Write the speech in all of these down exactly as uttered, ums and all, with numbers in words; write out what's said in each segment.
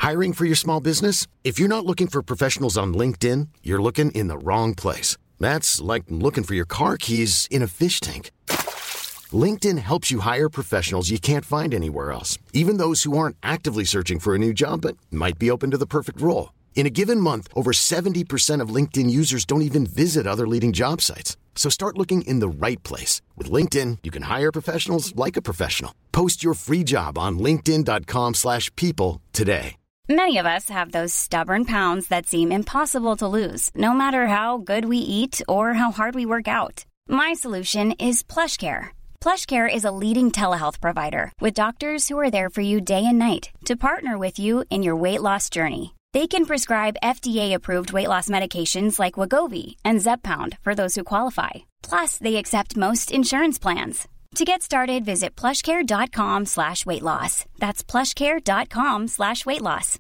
Hiring for your small business? If you're not looking for professionals on LinkedIn, you're looking in the wrong place. That's like looking for your car keys in a fish tank. LinkedIn helps you hire professionals you can't find anywhere else, even those who aren't actively searching for a new job but might be open to the perfect role. In a given month, over seventy percent of LinkedIn users don't even visit other leading job sites. So start looking in the right place. With LinkedIn, you can hire professionals like a professional. Post your free job on linkedin dot com slash people today. Many of us have those stubborn pounds that seem impossible to lose, no matter how good we eat or how hard we work out. My solution is PlushCare. PlushCare is a leading telehealth provider with doctors who are there for you day and night to partner with you in your weight loss journey. They can prescribe F D A-approved weight loss medications like Wegovy and Zepbound for those who qualify. Plus, they accept most insurance plans. To get started, visit plushcare.com slash weight loss. That's plushcare.com slash weight loss.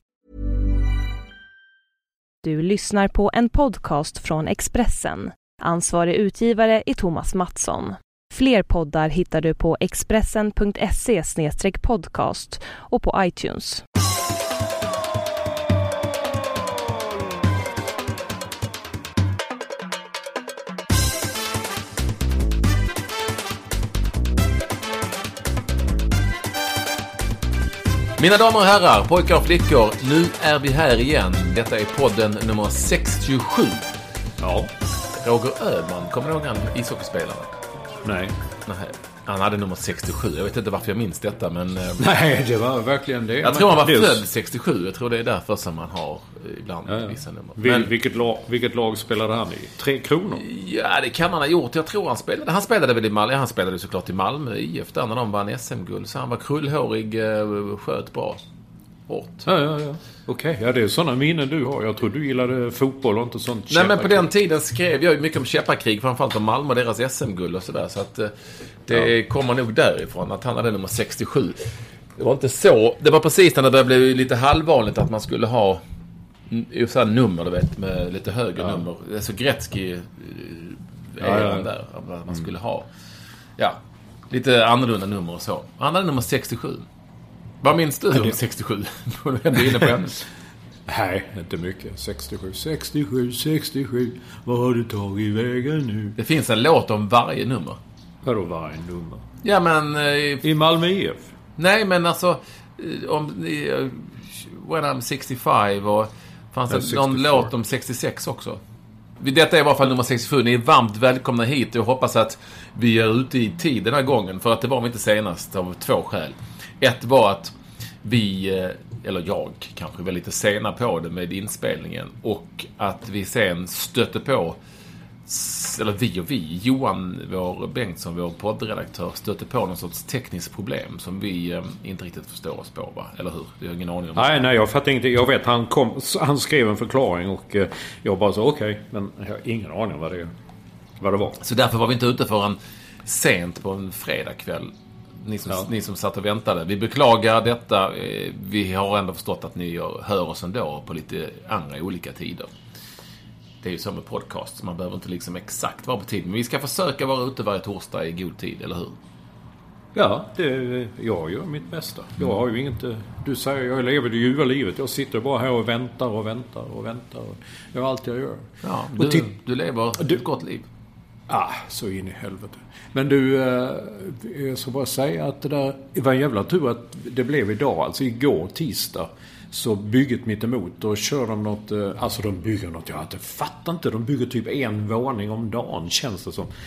Du lyssnar på en podcast från Expressen. Ansvarig utgivare är Thomas Mattsson. Fler poddar hittar du på expressen punkt se slash podcast och på iTunes. Mina damer och herrar, pojkar och flickor, nu är vi här igen. Detta är podden nummer sextiosju. Ja. Roger Ödman, kommer du ihåg han ishockeyspelaren? Nej. Nej. Han hade nummer sextiosju. Jag vet inte varför jag minns detta, men... Nej, det var verkligen det. Jag tror han var det... född sextiosju. Jag tror det är därför som man har ibland ja, ja. vissa nummer. Vil, men... vilket, lag, vilket lag spelade han i? Tre Kronor? Ja, det kan han ha gjort. Jag tror han spelade. Han spelade väl i Malmö. Han spelade såklart i Malmö I F där när de vann S M-guld. Så han var krullhårig, sköt bra. Hårt. Ja, ja, ja. Okej, okay. Ja, det är sådana minnen du har. Jag tror du gillade fotboll och inte sånt. Nej, men på den tiden skrev jag ju mycket om käpparkrig, framförallt om Malmö och deras S M-guld och sådär. Så att det ja. kommer nog därifrån att han hade nummer sextiosju. Det var inte så. Det var precis när det började bli lite halvvanligt att man skulle ha så här nummer, du vet, med lite högre ja. nummer. Alltså Gretzky är ja, ja. där att man skulle ha. Ja, lite annorlunda nummer och så. Han hade nummer sextiosju. Vad minns du om sextiosju? Du är inne på henne. Nej, inte mycket. sextiosju, sextiosju, sextiosju. Vad har du tagit vägen nu? Det finns en låt om varje nummer. Vadå varje nummer? Ja, men... Eh, I Malmö I F? Nej, men alltså... Om, eh, When I'm sextiofem och... Fanns det ja, någon låt om sextiosex också? Detta är i alla fall nummer sextiosju. Ni är varmt välkomna hit och jag hoppas att vi är ute i tid den här gången. För att det var vi inte senast av två skäl. Ett var att vi, eller jag kanske var lite sena på det med inspelningen. Och att vi sen stötte på, eller vi och vi, Johan vår Bengtsson, vår poddredaktör, stötte på någon sorts tekniskt problem som vi inte riktigt förstår oss på, va? Eller hur? Jag har ingen aning om det. Nej, nej, jag fattar inte. Jag vet, han, kom, han skrev en förklaring och jag bara så okej, okay, men jag har ingen aning om vad det, vad det var. Så därför var vi inte ute förrän sent på en fredagkväll. Ni som, ja. ni som satt och väntade. Vi beklagar detta. Vi har ändå förstått att ni hör oss ändå på lite andra olika tider. Det är ju som med podcast. Så man behöver inte liksom exakt vara på tid. Men vi ska försöka vara ute varje torsdag i god tid, eller hur? Ja, det, jag gör mitt bästa. Jag har ju inget... Du säger, jag lever det ljuva livet. Jag sitter bara här och väntar och väntar och väntar. Och jag gör allt jag gör. Ja, du, till, du lever du, ett gott liv. Ah, så in i helvete. Men du, jag ska bara säga att det där var en jävla tur att det blev idag. Alltså igår, tisdag, så bygget mitt emot. Och kör de något, alltså de bygger något, jag inte fattar inte. De bygger typ en våning om dagen, känns det som.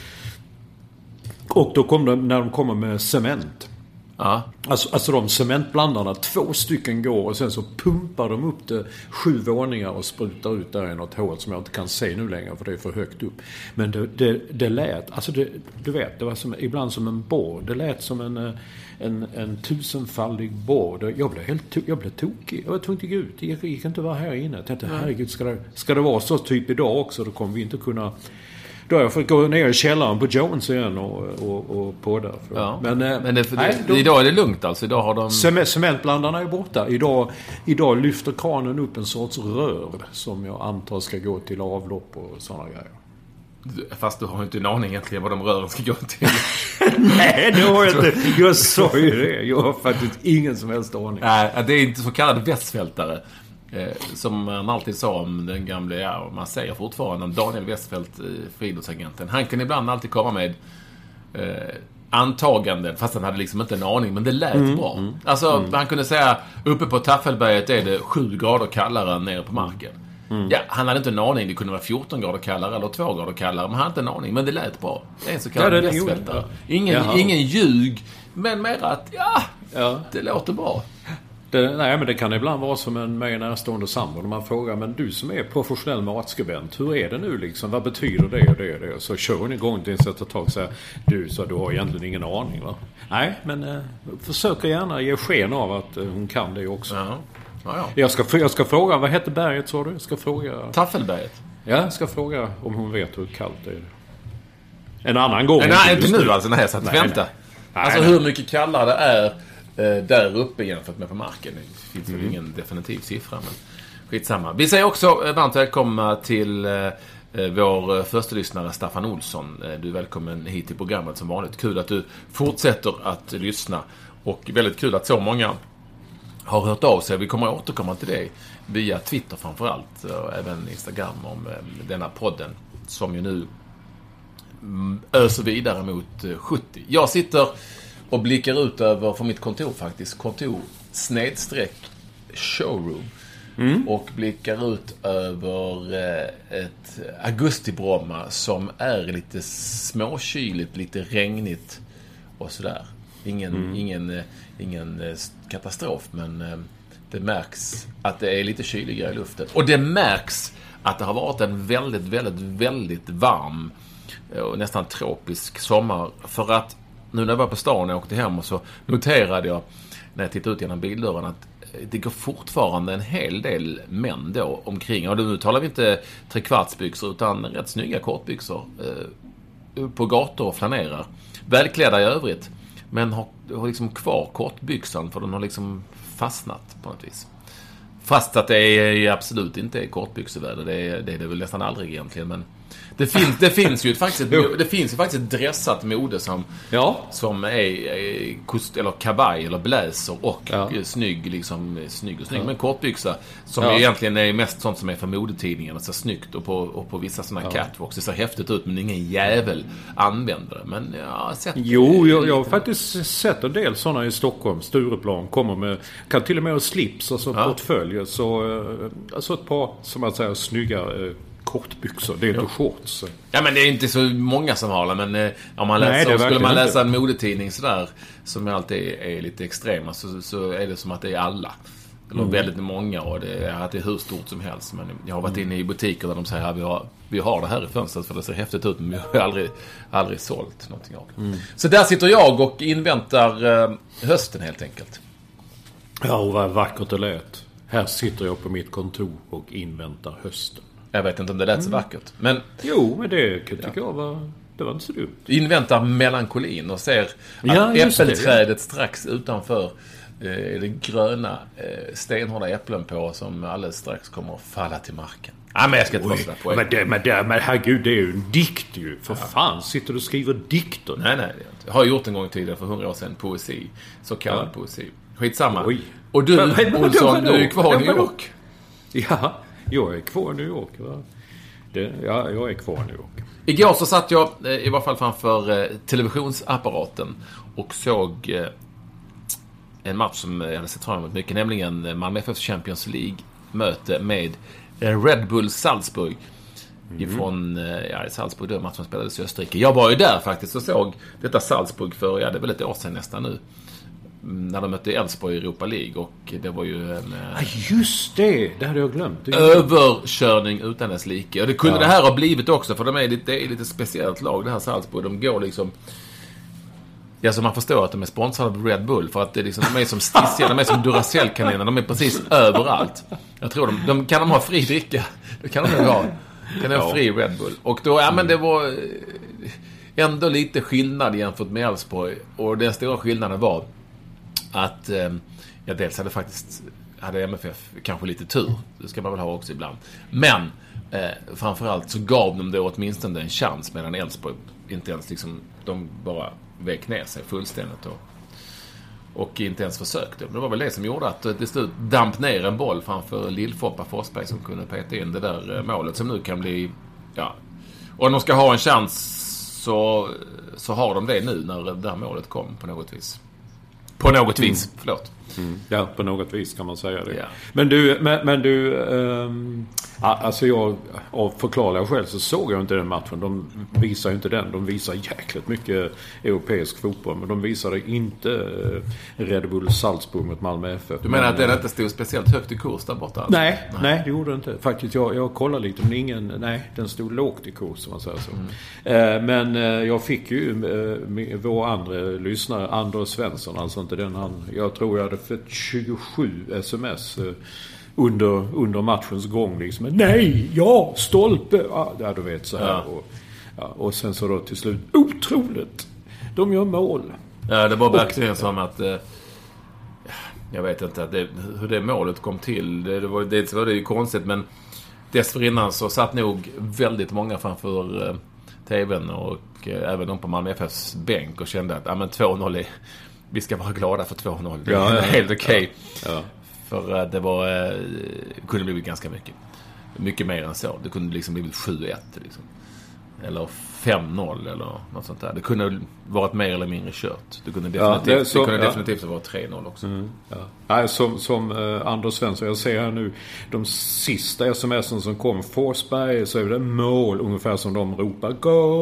Och då kom de, när de kommer med cement. Ja. Alltså, alltså de cementblandarna, två stycken går och sen så pumpar de upp det sju våningar och sprutar ut där i något hål som jag inte kan se nu längre för det är för högt upp. Men det, det, det lät, alltså det, du vet, det var som, ibland som en borr. Det lät som en, en, en tusenfaldig borr. Jag blev helt to- jag blev tokig. Jag var tvungen att gå ut. Jag gick inte vara här inne. Jag tänkte, herregud, ska det, ska det vara så typ idag också? Då kommer vi inte kunna... Då har jag fått gå ner i källaren på Jones igen och, och, och på där. Ja. Men, Men det, nej, det, de, idag är det lugnt alltså. Idag har de... Cementblandarna är borta. Idag, idag lyfter kranen upp en sorts rör som jag antar ska gå till avlopp och sådana grejer. Fast du har ju inte en aning egentligen vad de rören ska gå till. Nej, det har jag inte. Jag sa ju det. Jag har faktiskt ingen som helst aning. Nej, det är inte så kallade Westfältare. Eh, som man alltid sa om den gamla, ja, man säger fortfarande om Daniel Westfält, eh, friidrottsagenten. Han kan ibland alltid komma med eh, antaganden, fast han hade liksom inte en aning, men det lät mm, bra. Mm, alltså, mm. han kunde säga, uppe på Taffelberget är det sju grader kallare än nere på marken. Mm. Ja, han hade inte en aning. Det kunde vara fjorton grader kallare eller två grader kallare, men han hade inte en aning. Men det lät bra. Det är en så kallad ja, Westfältare. Ingen, ingen ljug, men mer att, ja, ja. det låter bra. Det, nej, men det kan ibland vara som en mig närstående sambo när man frågar, men du som är professionell matskribent, hur är det nu liksom? Vad betyder det och det och det? Så kör hon igång till ett sätt att ta och säga, du, så du har egentligen ingen aning, va? Nej, men eh, försöker gärna ge sken av att eh, hon kan det också. Ja. Ja, ja. Jag, ska, jag ska fråga, vad heter berget, sa du? Jag ska fråga... Taffelberget. Ja, jag ska fråga om hon vet hur kallt det är. En annan gång. Nej, inte nu alltså, nej, så att vänta. Nej, alltså nej. Hur mycket kallare det är eh, där uppe jämfört med på marken. Det finns mm. väl ingen definitiv siffra, men skitsamma. Vi säger också eh, varmt välkomna till eh, vår första lyssnare Staffan Olsson. Eh, du är välkommen hit till programmet som vanligt. Kul att du fortsätter att lyssna. Och väldigt kul att så många har hört av sig. Vi kommer att återkomma till det via Twitter framförallt och även Instagram om denna podden som ju nu öser vidare mot sjuttio. Jag sitter och blickar ut över från mitt kontor faktiskt. Kontor snedstreck showroom. Mm. Och blickar ut över ett augustibromma som är lite småkyligt, lite regnigt och sådär. Ingen, mm. ingen, ingen katastrof, men det märks att det är lite kyligare i luften. Och det märks att det har varit en väldigt, väldigt, väldigt varm och nästan tropisk sommar. För att nu när jag var på stan och jag åkte hem och så noterade jag när jag tittade ut genom bildörren att det går fortfarande en hel del män då omkring. Och nu talar vi inte trekvartsbyxor utan rätt snygga kortbyxor eh, på gator och flanerar. Välklädda i övrigt. Men har, har liksom kvar kortbyxan för den har liksom fastnat på något vis. Fast att det är absolut inte är kortbyxeväder. Det är, det är det väl nästan aldrig egentligen. Men det finns, det finns ju faktiskt ett, det finns ju faktiskt ett dressat mode som, ja. som är, är kost, eller kavaj eller bläser och ja. snygg, liksom, snygg och snygg. Ja. Men kortbyxa som ja. egentligen är mest sånt som är för modetidningarna. Så snyggt och på, och på vissa sådana ja. catwalks. Det ser häftigt ut men ingen jävel använder det. Men jag har sett Jo, jag, jag har faktiskt sett en del sådana i Stockholm. Stureplan kommer med, kan till och med ha slips och så ja. portföljer. Så alltså ett par, som man säger, snygga kortbyxor, det är inte shorts. Ja, men det är inte så många som har det, men eh, om man läser, Nej, så skulle man läsa inte. en modetidning sådär, som alltid är, är lite extrema, så, så är det som att det är alla. Eller mm. väldigt många, och det är, att det är hur stort som helst. Men jag har varit inne i butiker där de säger att ja, vi, har, vi har det här i fönstret för det ser häftigt ut, men vi har aldrig, aldrig sålt någonting av det. Mm. Så där sitter jag och inväntar eh, hösten helt enkelt. Ja, och vad vackert det lät. Här sitter jag på mitt kontor och inväntar hösten. Jag vet inte om det lät så vackert. Men, jo, men det tycker ja. jag var, det var inte så dumt. Inväntar melankolin och ser att ja, äppelträdet det, ja. strax utanför eh, det gröna eh, stenhårda äpplen på som alldeles strax kommer att falla till marken. Ja, men jag ska inte vara sådär på. Men, det, men, det, men herregud, det är ju en dikt ju. För ja. fan, sitter du och skriver dikter? Nej, nej. Jag har gjort en gång tidigare för hundra år sedan poesi. Så kallad ja. poesi. Skitsamma. Oj. Och du, men, men, Olsson, du är kvar i New York. Ja, jag är kvar i New York. Va? Det, ja, jag är kvar i New York. Igår så satt jag eh, i varje fall framför eh, televisionsapparaten och såg eh, en match som jag hade sett fram emot mycket, nämligen Malmö F F Champions League-möte med eh, Red Bull Salzburg. Mm. Ifrån eh, ja, Salzburg, då matchen spelades i Österrike. Jag var ju där faktiskt och såg detta Salzburg för, ja, det är väl ett år sedan nästan nu. När de mötte Elfsborg i Europa League, och det var ju en ah, just det, det hade jag glömt. Det överkörning utan dess like. Och det kunde ja. det här ha blivit också, för de är lite, det är lite speciellt lag, det här Salzburg. De går liksom, ja, så man förstår att de är sponsrade av Red Bull, för att det är liksom, de är som stissiga, de är som Duracell-kaniner, de är precis överallt. Jag tror de, de kan de ha fri dricka, det kan de ju ha. Kan de ha ja. fri Red Bull. Och då, ja men det var ändå lite skillnad jämfört med Elfsborg, och den stora skillnaden var att eh, jag dels hade faktiskt hade M F F kanske lite tur. Det ska man väl ha också ibland. Men eh, framförallt så gav de det åtminstone en chans, medan Elfsborg inte ens liksom, de bara vek ner sig fullständigt och, och inte ens försökte. Det var väl det som gjorde att det slut damp ner en boll framför Lill-Foppa Forsberg som kunde peta in det där målet som nu kan bli, ja, och om de ska ha en chans så, så har de det nu när det här målet kom på något vis. På något vis, mm. förlåt. Mm. Ja, på något vis kan man säga det. Ja. Men du, men, men du um, alltså jag, av förklarliga skäl så såg jag inte den matchen. De visar ju inte den. De visar jäkligt mycket europeisk fotboll, men de visade inte uh, Red Bull Salzburg mot Malmö F F. Du menar men, att den inte stod speciellt högt i kurs där borta? Alltså? Nej, nej, nej, det gjorde den inte. Faktiskt, jag, jag kollade lite, men ingen, nej, den stod lågt i kurs, som man säger så. Mm. Uh, men uh, jag fick ju uh, vår andra lyssnare, Anders Svensson, alltså inte den han, jag tror jag hade fått tjugosju sms uh, under, under matchens gång liksom. Nej, ja, stolpe, ja, du vet så här. Ja. Och, ja, och sen så då till slut, otroligt, de gör mål. Ja, det var verkligen som att uh, jag vet inte att det, hur det målet kom till. Det, det var det var det ju konstigt, men dessförinnan så satt nog väldigt många framför uh, tvn och uh, även de på Malmö F F:s bänk och kände att ja, men två noll är, vi ska vara glada för två noll. Det är ja, ja, helt okej. Okay. Ja, ja. För uh, det var uh, kunde blivit ganska mycket. Mycket mer än så. Det kunde liksom blivit sju ett liksom. Eller fem noll eller något sånt där. Det kunde varit mer eller mindre kört. Det kunde definitivt, ja, det så, det kunde ja. definitivt vara tre noll också. Mm, ja. Nej, som som uh, Anders Svensson, jag ser här nu de sista sms'en som kom, Forsberg, så är det mål ungefär som de ropar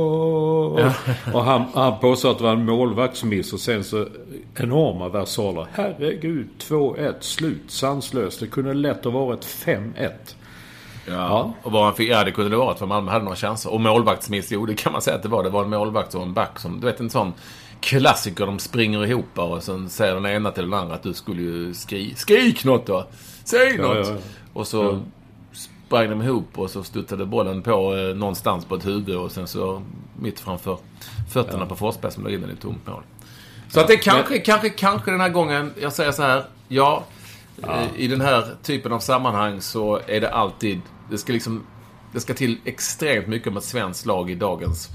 goal. Ja. Och han, han påstår att det var en målvaktsmiss och sen så enorma versaler. Herregud, två ett, slut, sanslöst. Det kunde lätt ha varit fem ett. Ja, ja. Och vad han fick, ja, det kunde det vara för Malmö hade några chanser. Och målvaktsmiss, jo, det kan man säga att det var. Det var en målvakt och en back som, du vet, en sån klassiker, de springer ihop och sen säger den ena till den andra att du skulle ju skri, skrik något då. Säg ja, något. Ja, ja. Och så ja. sprang de ihop och så stuttade bollen på eh, någonstans på ett huvud och sen så mitt framför fötterna ja. på Forsberg som låg in i ett tomt mål. Så att det kanske, Men... kanske, kanske den här gången, jag säger så här, ja, ja. i den här typen av sammanhang så är det alltid, det ska liksom, det ska till extremt mycket om ett svenskt lag i dagens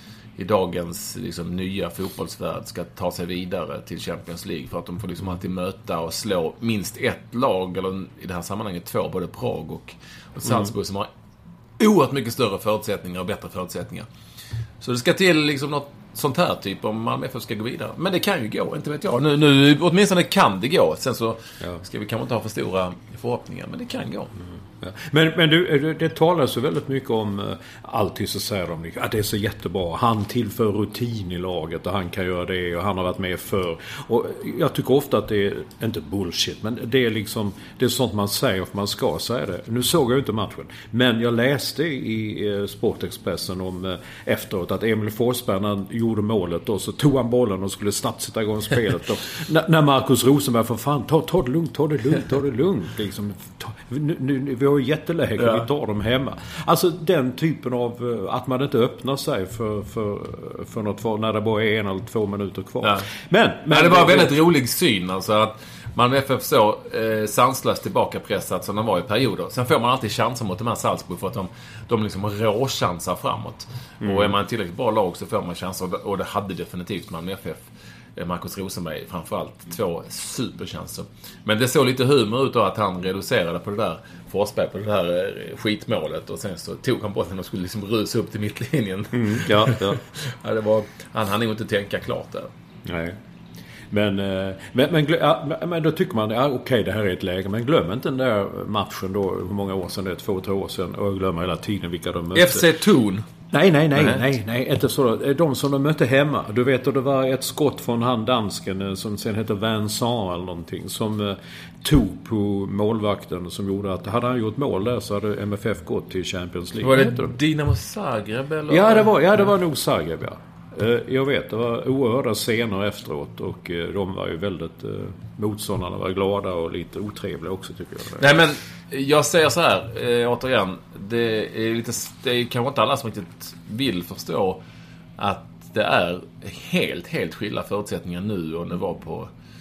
i dagens liksom nya fotbollsvärld ska ta sig vidare till Champions League, för att de får liksom alltid möta och slå minst ett lag, eller i det här sammanhanget två, både Prag och, och Salzburg, mm. som har oerhört mycket större förutsättningar och bättre förutsättningar. Så det ska till liksom något sånt här typ om Malmö F F ska gå vidare. Men det kan ju gå, inte vet jag. Nu, nu åtminstone kan det gå. Sen så ja. ska vi kanske inte ha för stora förhoppningar, men det kan gå. Mm. Ja. Men, men du, det talas så väldigt mycket om, alltid så säger de att det är så jättebra. Han tillför rutin i laget och han kan göra det och han har varit med för. Och jag tycker ofta att det är, inte bullshit, men det är liksom, det är sånt man säger för man ska säga det. Nu såg jag inte matchen, men jag läste i Sportexpressen om efteråt att Emil Forsberg, när han gjorde målet då, så tog han bollen och skulle snabbt sätta igång spelet. Och när, när Marcus Rosenberg, för fan, ta, ta det lugnt, ta det lugnt, ta det lugnt. Liksom, ta, nu, nu, vi har ju jätteläge, ja. vi tar dem hemma. Alltså den typen av, att man inte öppnar sig för, för, för något för, när det bara är en eller två minuter kvar. Ja. Men, men, men det var en väldigt det, rolig syn, alltså att man F F så eh, sanslöst tillbakapressat som de var i perioder. Sen får man alltid chanser mot de här Salzburg för att de, de liksom råchansar framåt. Mm. Och är man en tillräckligt bra lag så får man chanser, och det hade definitivt man F F. Marcus Rosenberg framförallt, två superchanser. Men det såg lite humor ut då att han reducerade på det där Forsberg på det där skitmålet, och sen så tog han bollen och skulle liksom rusa upp till mittlinjen. Mm, ja, ja. ja, det var, han hann ju inte tänka klart där. Nej. Men, men, men, ja, men då tycker man, ja, okej, okay, det här är ett läge. Men glöm inte den där matchen då, hur många år sedan det är, två, tre år sedan. Och jag glömmer hela tiden vilka de mötte. F C Thun. Nej, nej, nej, nej, nej, inte så. De som de mötte hemma. Du vet, det var ett skott från han dansken som sen heter Vincent eller någonting, som tog på målvakten, som gjorde att hade han gjort mål där så hade M F F gått till Champions League. Var det Dinamo Zagreb eller? Ja, det var, ja, det var nog Zagreb, ja. Jag vet, det var oerhörda scener efteråt, och de var ju väldigt, motståndarna var glada och lite otrevliga också, tycker jag. Nej, men jag säger så här, eh, återigen, det är lite, det är kanske inte alla som riktigt vill förstå att det är helt, helt skilda förutsättningar nu och det var på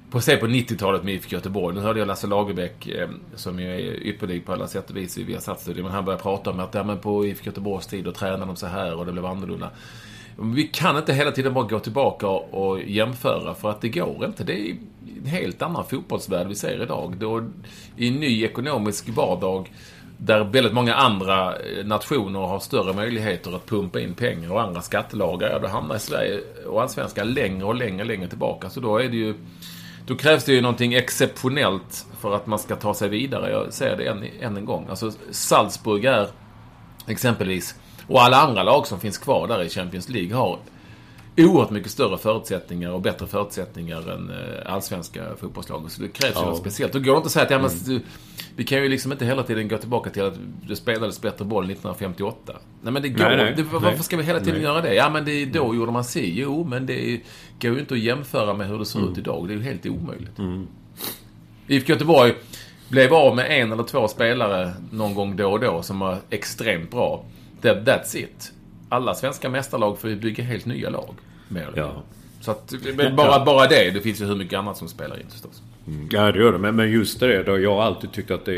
på se på nittiotalet med I F K Göteborg. Nu hörde jag Lasse Lagerbäck, eh, som är ypperlig på alla sätt och vis vi har satt studier, men han började prata om att ja, men på I F K Göteborgs tid och tränade de så här och det blev annorlunda. Vi kan inte hela tiden bara gå tillbaka och jämföra, för att det går inte. Det är en helt annan fotbollsvärld vi ser idag. Då, i en ny ekonomisk vardag där väldigt många andra nationer har större möjligheter att pumpa in pengar och andra skattelagar, ja, då hamnar i Sverige och allsvenskan längre och längre längre tillbaka. Så då är det ju, då krävs det ju någonting exceptionellt för att man ska ta sig vidare. Jag säger det än, än en gång. Alltså Salzburg är exempelvis, och alla andra lag som finns kvar där i Champions League har oerhört mycket större förutsättningar och bättre förutsättningar än allsvenska fotbollslag. Så det krävs ja. ju något speciellt. Då går det inte att säga att ja, men, mm. vi kan ju liksom inte hela tiden gå tillbaka till att det spelades bättre boll nittonhundrafemtioåtta. Nej, men det går. Nej, nej, det, varför nej. ska vi hela tiden nej. göra det? Ja, men det, då gjorde man sig. Jo, men det går ju inte att jämföra med hur det ser mm. ut idag. Det är ju helt omöjligt. Mm. I F K Göteborg blev av med en eller två spelare någon gång då och då som var extremt bra. That, that's it. Alla svenska mästarlag får ju bygga helt nya lag. Mer ja. Så att, bara, bara det, det finns ju hur mycket annat som spelar in förstås. Mm. Ja, det gör det. Men, men just det, då jag har alltid tyckt att det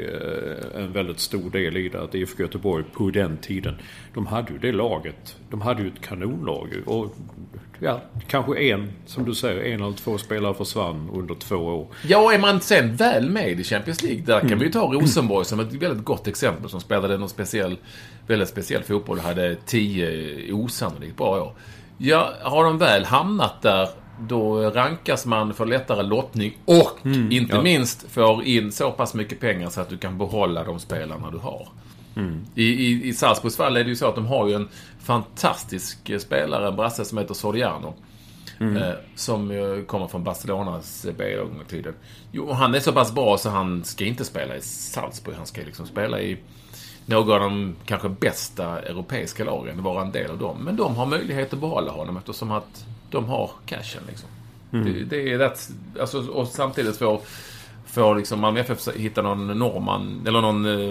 är en väldigt stor del i det. Att I F K Göteborg på den tiden, de hade ju det laget. De hade ju ett kanonlag. Och ja, kanske en, som du säger, en eller två spelare försvann under två år. Ja, är man sen väl med i Champions League, där kan mm. vi ju ta Rosenborg som ett väldigt gott exempel, som spelade någon speciell, väldigt speciell fotboll och hade tio osannolikt bra år. Ja, har de väl hamnat där, då rankas man för lättare lottning och mm, inte ja. minst får in så pass mycket pengar så att du kan behålla de spelarna du har. Mm. I, i, i Salzburgs fall är det ju så att de har ju en fantastisk spelare, en brasse som heter Soriano, mm. eh, som eh, kommer från Barcelonas B-tiden. Jo, han är så pass bra så han ska inte spela i Salzburg, han ska liksom spela i några av de kanske bästa europeiska lagen, vara en del av dem. Men de har möjlighet att behålla honom eftersom att de har cashen liksom. Mm. Det, det är rätt, alltså, och samtidigt får, får liksom Malmö F F hitta någon norrman eller någon eh,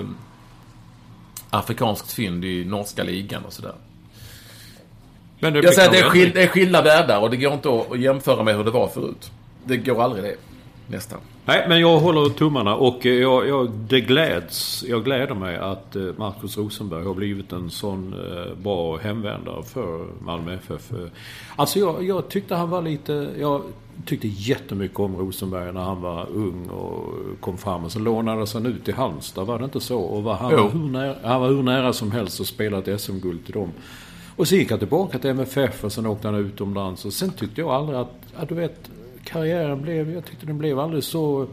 afrikanskt fynd i norska ligan och sådär. Men det, jag säger att det är, skil, det är skilda världar och det går inte att jämföra med hur det var förut. Det går aldrig det. Nästan. Nej, men jag håller tummarna och jag, jag, det gläds, jag gläder mig att Marcus Rosenberg har blivit en sån eh, bra hemvändare för Malmö F F. Alltså jag, jag tyckte han var lite, jag tyckte jättemycket om Rosenberg när han var ung och kom fram, och så lånades han ut i Halmstad, var det inte så? Och var han, var hur nära, han var hur nära som helst och spelat S M-guld till dem. Och så gick han tillbaka till M F F och sen åkte han utomlands, och sen tyckte jag aldrig att, ja, du vet, karriären blev, jag tyckte den blev aldrig så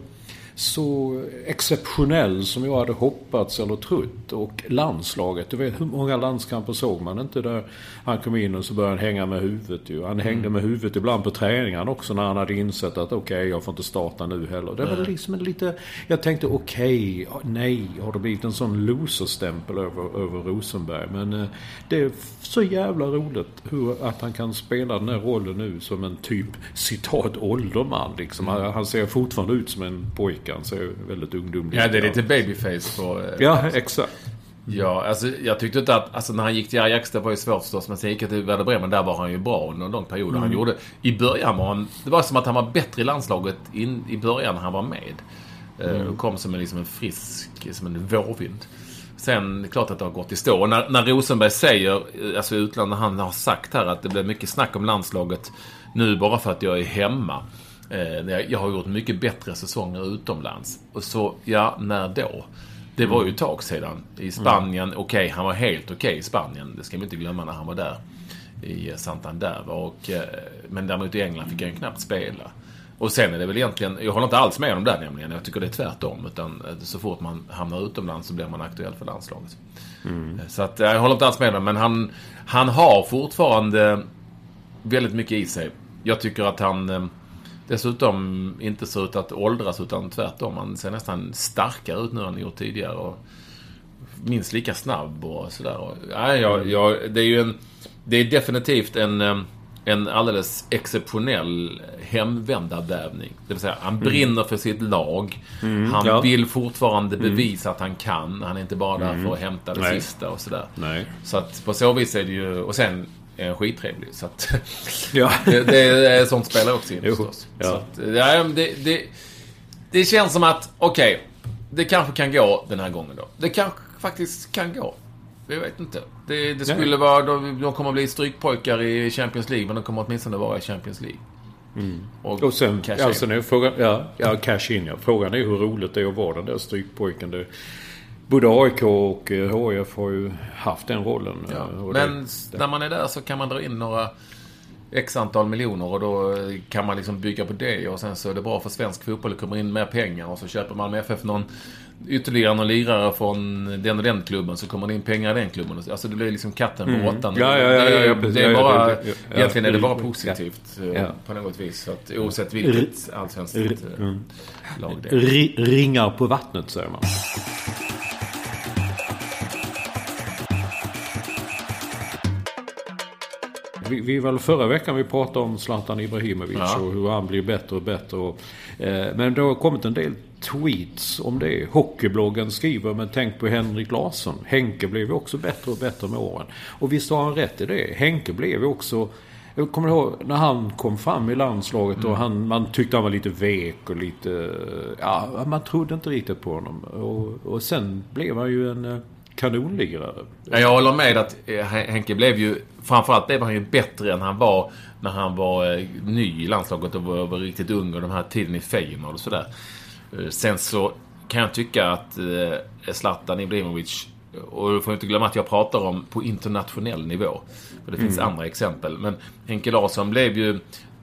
så exceptionell som jag hade hoppats eller trott. Och landslaget, du vet hur många landskamper såg man inte där han kom in och så började han hänga med huvudet ju. Han hängde med huvudet ibland på träningen också när han hade insett att okej, okay, jag får inte starta nu heller. Det var liksom en lite, jag tänkte okej, okay, nej, har det blivit en sån loserstämpel över, över Rosenberg, men eh, det är så jävla roligt hur, att han kan spela den här rollen nu som en typ citat ålderman liksom. Han, han ser fortfarande ut som en pojke. Han ser väldigt ungdomlig. Ja, det är lite babyface på... Eh, ja, exakt. Ja, alltså jag tyckte inte att... Alltså när han gick till Ajax, det var ju svårt förstås. Men sen gick till Werder Bremen, där var han ju bra under en lång period. Mm. Han gjorde... I början var han... Det var som att han var bättre i landslaget in, i början när han var med. Mm. Och kom som en, liksom en frisk... Som en vårvind. Sen, klart att det har gått i stå. Och när, när Rosenberg säger... Alltså utlandet, han har sagt här att det blev mycket snack om landslaget nu bara för att jag är hemma. Jag har gjort mycket bättre säsonger utomlands. Och så, ja, när då? Det var ju ett tag sedan. I Spanien, mm. okej, okay, han var helt okej okay i Spanien. Det ska vi inte glömma när han var där i Santander. Och, men däremot i England fick han ju knappt spela. Och sen är det väl egentligen, jag håller inte alls med om det där nämligen. Jag tycker det är tvärtom. Utan så fort man hamnar utomlands så blir man aktuell för landslaget. Mm. Så att, jag håller inte alls med om, men han, han har fortfarande väldigt mycket i sig. Jag tycker att han... Dessutom inte så ut att åldras, utan tvärtom. Han ser nästan starkare ut nu än han gjort tidigare. Och minst lika snabb och sådär. Och, ja, ja, ja, det är ju en... Det är definitivt en, en alldeles exceptionell hemvändardävning. Det vill säga, han brinner mm. för sitt lag. Mm, han ja. vill fortfarande bevisa mm. att han kan. Han är inte bara där mm. för att hämta det Nej. sista och sådär. Nej. Så att på så vis är det ju... Och sen... är skittrevlig. Så att ja. det, det är sånt spelar också in förstås. Ja. Så att, ja, det, det, det känns som att okej, okay, det kanske kan gå den här gången då. Det kanske faktiskt kan gå. Jag vet inte. Det, det skulle ja. vara, de, de kommer att bli strykpojkar i Champions League, men de kommer åtminstone vara i Champions League. Mm. Och, och sen, cash ja, sen är frågan, ja, ja, cash in, ja. Frågan är hur roligt det är att vara den där strykpojken. Det, både A I K och H I F har ju haft den rollen. Ja. Och men det, när man är där så kan man dra in några x antal miljoner och då kan man liksom bygga på det, och sen så är det bra för svensk fotboll, det kommer in mer pengar och så köper man med F F någon ytterligare någon lirare från den och den klubben, så kommer det in pengar i den klubben. Alltså det blir liksom katten på råttan. Mm. Ja, ja, ja, ja, ja, det, det är bara ja, ja, ja, ja, egentligen är det bara ja, positivt ja. på något vis, så att oavsett vilket allsvenskt mm. lag det är. Ringar på vattnet, säger man. Vi, vi var förra veckan vi pratade om Zlatan Ibrahimovic ja. och hur han blir bättre och bättre. Och, eh, men det har kommit en del tweets om det. Hockeybloggen skriver, men tänk på Henrik Larsson. Henke blev ju också bättre och bättre med åren. Och visst har han rätt i det. Henke blev ju också... Jag kommer ihåg när han kom fram i landslaget mm. och han, man tyckte han var lite vek och lite... Ja, man trodde inte riktigt på honom. Och, och sen blev han ju en... kanonligare. Ja, jag håller med att Henke blev ju, framförallt blev han ju bättre än han var när han var ny i landslaget och var, var riktigt ung, och de här tiden i Feyenoord och sådär. Sen så kan jag tycka att eh, Zlatan Ibrahimovic, och du får inte glömma att jag pratar om på internationell nivå, för det finns mm. andra exempel, men Henke Larsson blev ju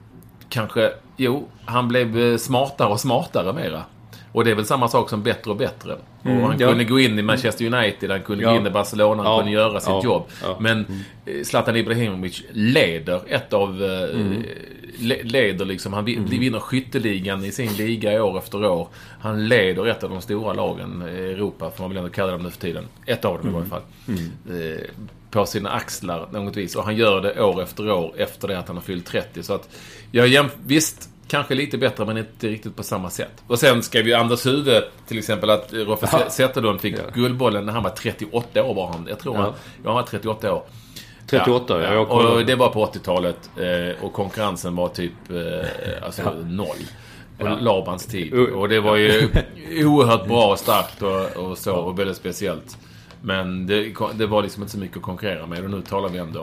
kanske, jo, han blev smartare och smartare mera. Och det är väl samma sak som bättre och bättre. Mm, och han ja. kunde gå in i Manchester United, han kunde ja. gå in i Barcelona, han ja. kunde göra sitt ja. jobb. Ja. Men mm. Zlatan Ibrahimovic leder ett av... Mm. Leder liksom, han mm. vinner skytteligan i sin liga år efter år. Han leder ett av de stora lagen i Europa, för man vill ändå kalla dem nu för tiden. Ett av dem mm. i varje fall. Mm. På sina axlar något vis. Och han gör det år efter år efter det att han har fyllt trettio. Så att jag jäm, visst... Kanske lite bättre, men inte riktigt på samma sätt. Och sen skrev ju Anders Huvud till exempel att Roffe Zetterlund fick ja. guldbollen när han var trettioåtta år var han. Jag tror ja. han, jag var trettioåtta år. trettioåtta, ja. ja. Och det var på åttiotalet eh, och konkurrensen var typ eh, alltså ja. noll. Och ja. Labans tid. Och det var ju oerhört bra och starkt och, och så, och väldigt speciellt. Men det, det var liksom inte så mycket att konkurrera med, och nu talar vi ändå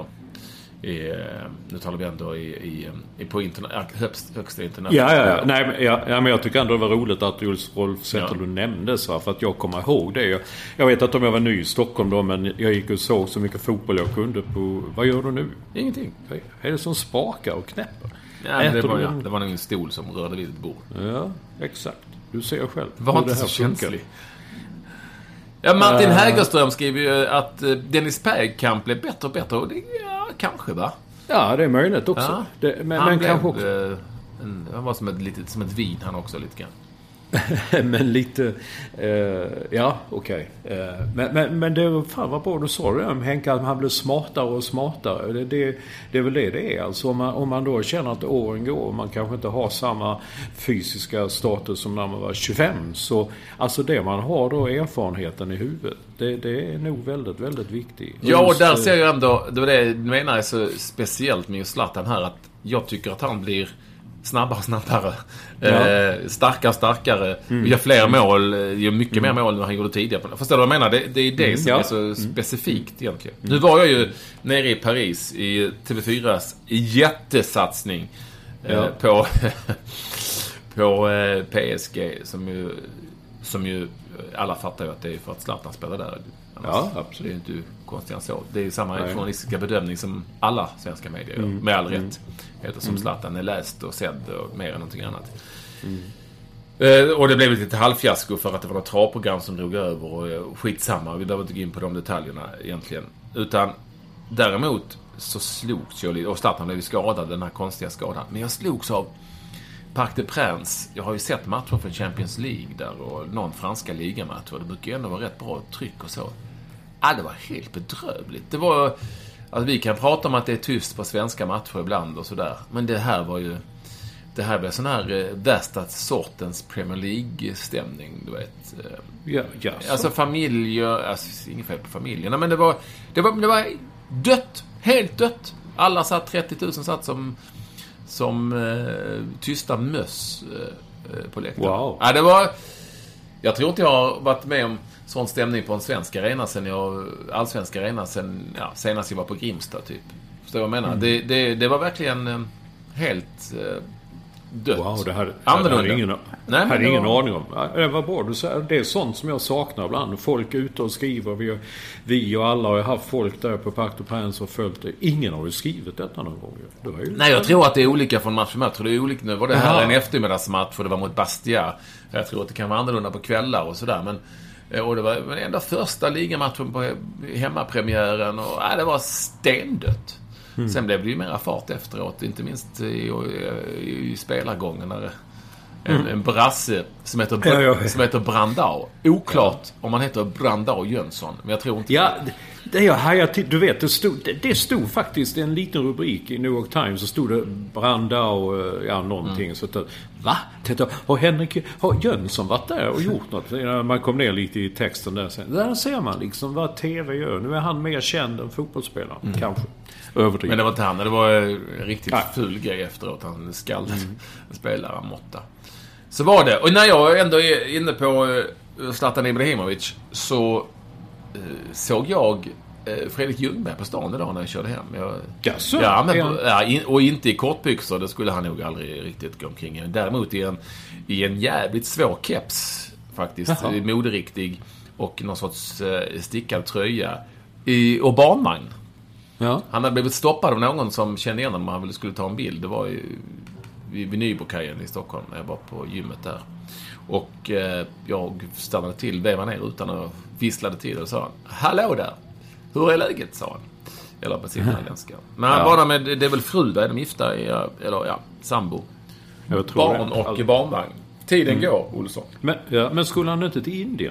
I, nu talar vi ändå i, i, i på interna, högst, högsta internet. Ja, ja, ja. Nej, men, ja, ja, men jag tycker ändå det var roligt att Rolf Zetterlund ja. nämndes, för att jag kommer ihåg det. Jag, jag vet att om jag var ny i Stockholm då, men jag gick och såg så mycket fotboll jag kunde på. Vad gör du nu? Ingenting. Är det som spakar och knäpper? Ja, det var, ja, det var nog en stol som rörde vid ett bord. Ja, exakt. Du ser själv. Var inte så känslig. Ja, Martin uh, Hägerström skriver ju att Dennis Bergkamp blev bättre och bättre, och det, ja, kanske va? Ja, det är möjligt också. Ja, det, men han men blev, kanske också. En, han var som ett, litet, som ett vin han också lite grann. men lite eh, ja, okej. Okay. Eh, men, men, men det var fan vad bra du sa det om Henke, att han blev smartare och smartare. Det, det, det är väl det det är. Alltså om man, om man då känner att åren går och man kanske inte har samma fysiska status som när man var tjugofem, så alltså det man har då, erfarenheten i huvudet, det, det är nog väldigt, väldigt viktigt. Ja, och där ser jag ändå, det var det jag menar är så speciellt med Zlatan här, att jag tycker att han blir snabbare och snabbare. Ja. Eh, starkare och starkare. Mm. Gör fler mål. Gör mycket mm. mer mål än han gjorde tidigare. Förstår du vad jag menar? Det, det är det mm. som ja. är så mm. specifikt egentligen. Mm. Nu var jag ju nere i Paris i T V fyras jättesatsning eh, ja. på, på eh, P S G, som ju, som ju alla fattar ju att det är för att Zlatan spelar där. Annars, ja, absolut. Det är ju inte konstigt än så. Det är ju samma Nej. journalistiska bedömning som alla svenska medier gör, mm. med all rätt. Eftersom mm. Zlatan är läst och sedd och mer än någonting annat. Mm. Eh, och det blev ett lite halvfiasko för att det var något travprogram som drog över, och skitsamma. Vi behöver inte gå in på de detaljerna egentligen. Utan däremot så slogs jag lite, och Zlatan blev skadad, den här konstiga skadan. Men jag slogs av Parc des Princes. Jag har ju sett matcher från Champions League där, och någon franska ligamatcher. Det brukar ju ändå vara rätt bra tryck och så. Ja, det var helt bedrövligt. Det var, alltså vi kan prata om att det är tyst på svenska matcher ibland och sådär. Men det här var ju, det här blev sån här eh, värsta sortens Premier League-stämning, du vet. Ja, ja, alltså familjer, alltså inget fel på familjerna, men det var, det var, det var dött, helt dött. Alla satt, trettio tusen satt som, som eh, tysta möss eh, på läktaren. Wow. Ja, det var... Jag tror inte jag har varit med om sån stämning på en svensk arena sen jag... Allsvensk arena sen... Ja, senast jag var på Grimsta, typ. Förstår jag menar? Mm. Det, det, det var verkligen eh, helt... Eh, dött. Wow, det här, det hade jag ingen, Nej, hade ingen var... aning om. Det var bra. Du säger, det är sånt som jag saknar ibland. Folk är ute och skriver. Vi, vi och alla har haft folk där på Parc des Princes och följt det. Ingen har ju skrivit detta någon gång. Det var ju... Nej, jag tror att det är olika från match till match. Det är olika. Nu var det här Aha. en eftermiddagsmatch och det var mot Bastia. Jag tror att det kan vara annorlunda på kvällar och sådär. Men, och det var men ända första ligamatchen på hemmapremiären. Och, ja, det var stendött. Mm. Sen blev det ju mera fart efteråt, inte minst i, i, i spelargången när en, mm. en brasse som heter, ja, ja, ja. som heter Brandao. Oklart ja. om man heter Brandao Jönsson, men jag tror inte ja, det. Det jag hajade till, du vet, det stod, det, det stod faktiskt en liten rubrik i New York Times, så stod det Brandao, ja, någonting. Mm. Så att, va? Titta, har Henrik, har Jönsson varit där och gjort något? Man kom ner lite i texten där sen. Där ser man liksom vad tv gör. Nu är han mer känd än fotbollsspelare, mm. kanske. Överdrivet. Men det var inte han, det var en riktigt Nej. ful grej efteråt. Han skallade mm. spelare måtta. Så var det. Och när jag ändå är inne på Zlatan Ibrahimovic så eh, såg jag eh, Fredrik Ljungberg på stan idag när jag körde hem. Jag, Jaså? Ja, men, ja, in, och inte i kortbyxor, det skulle han nog aldrig riktigt gå omkring. Däremot i en, i en jävligt svår keps faktiskt, Jaha. moderiktig och någon sorts eh, stickad tröja i, och barnvagn. Ja. Han hade blivit stoppad av någon som kände igen honom och han skulle ta en bild. Det var ju vid, vid Nybrokajen i Stockholm när jag var på gymmet där. Och eh, jag stannade till, vevade ner utan och visslade till och sa hallå där, hur är läget, sa han. Eller på sin holländska. Men han ja. bara med, det är väl fru där, de gifta i, eller ja, sambo. Jag tror Barn och alltså. barnvagn. Tiden mm. går, Olsson. Men, ja, men skulle han inte till Indien?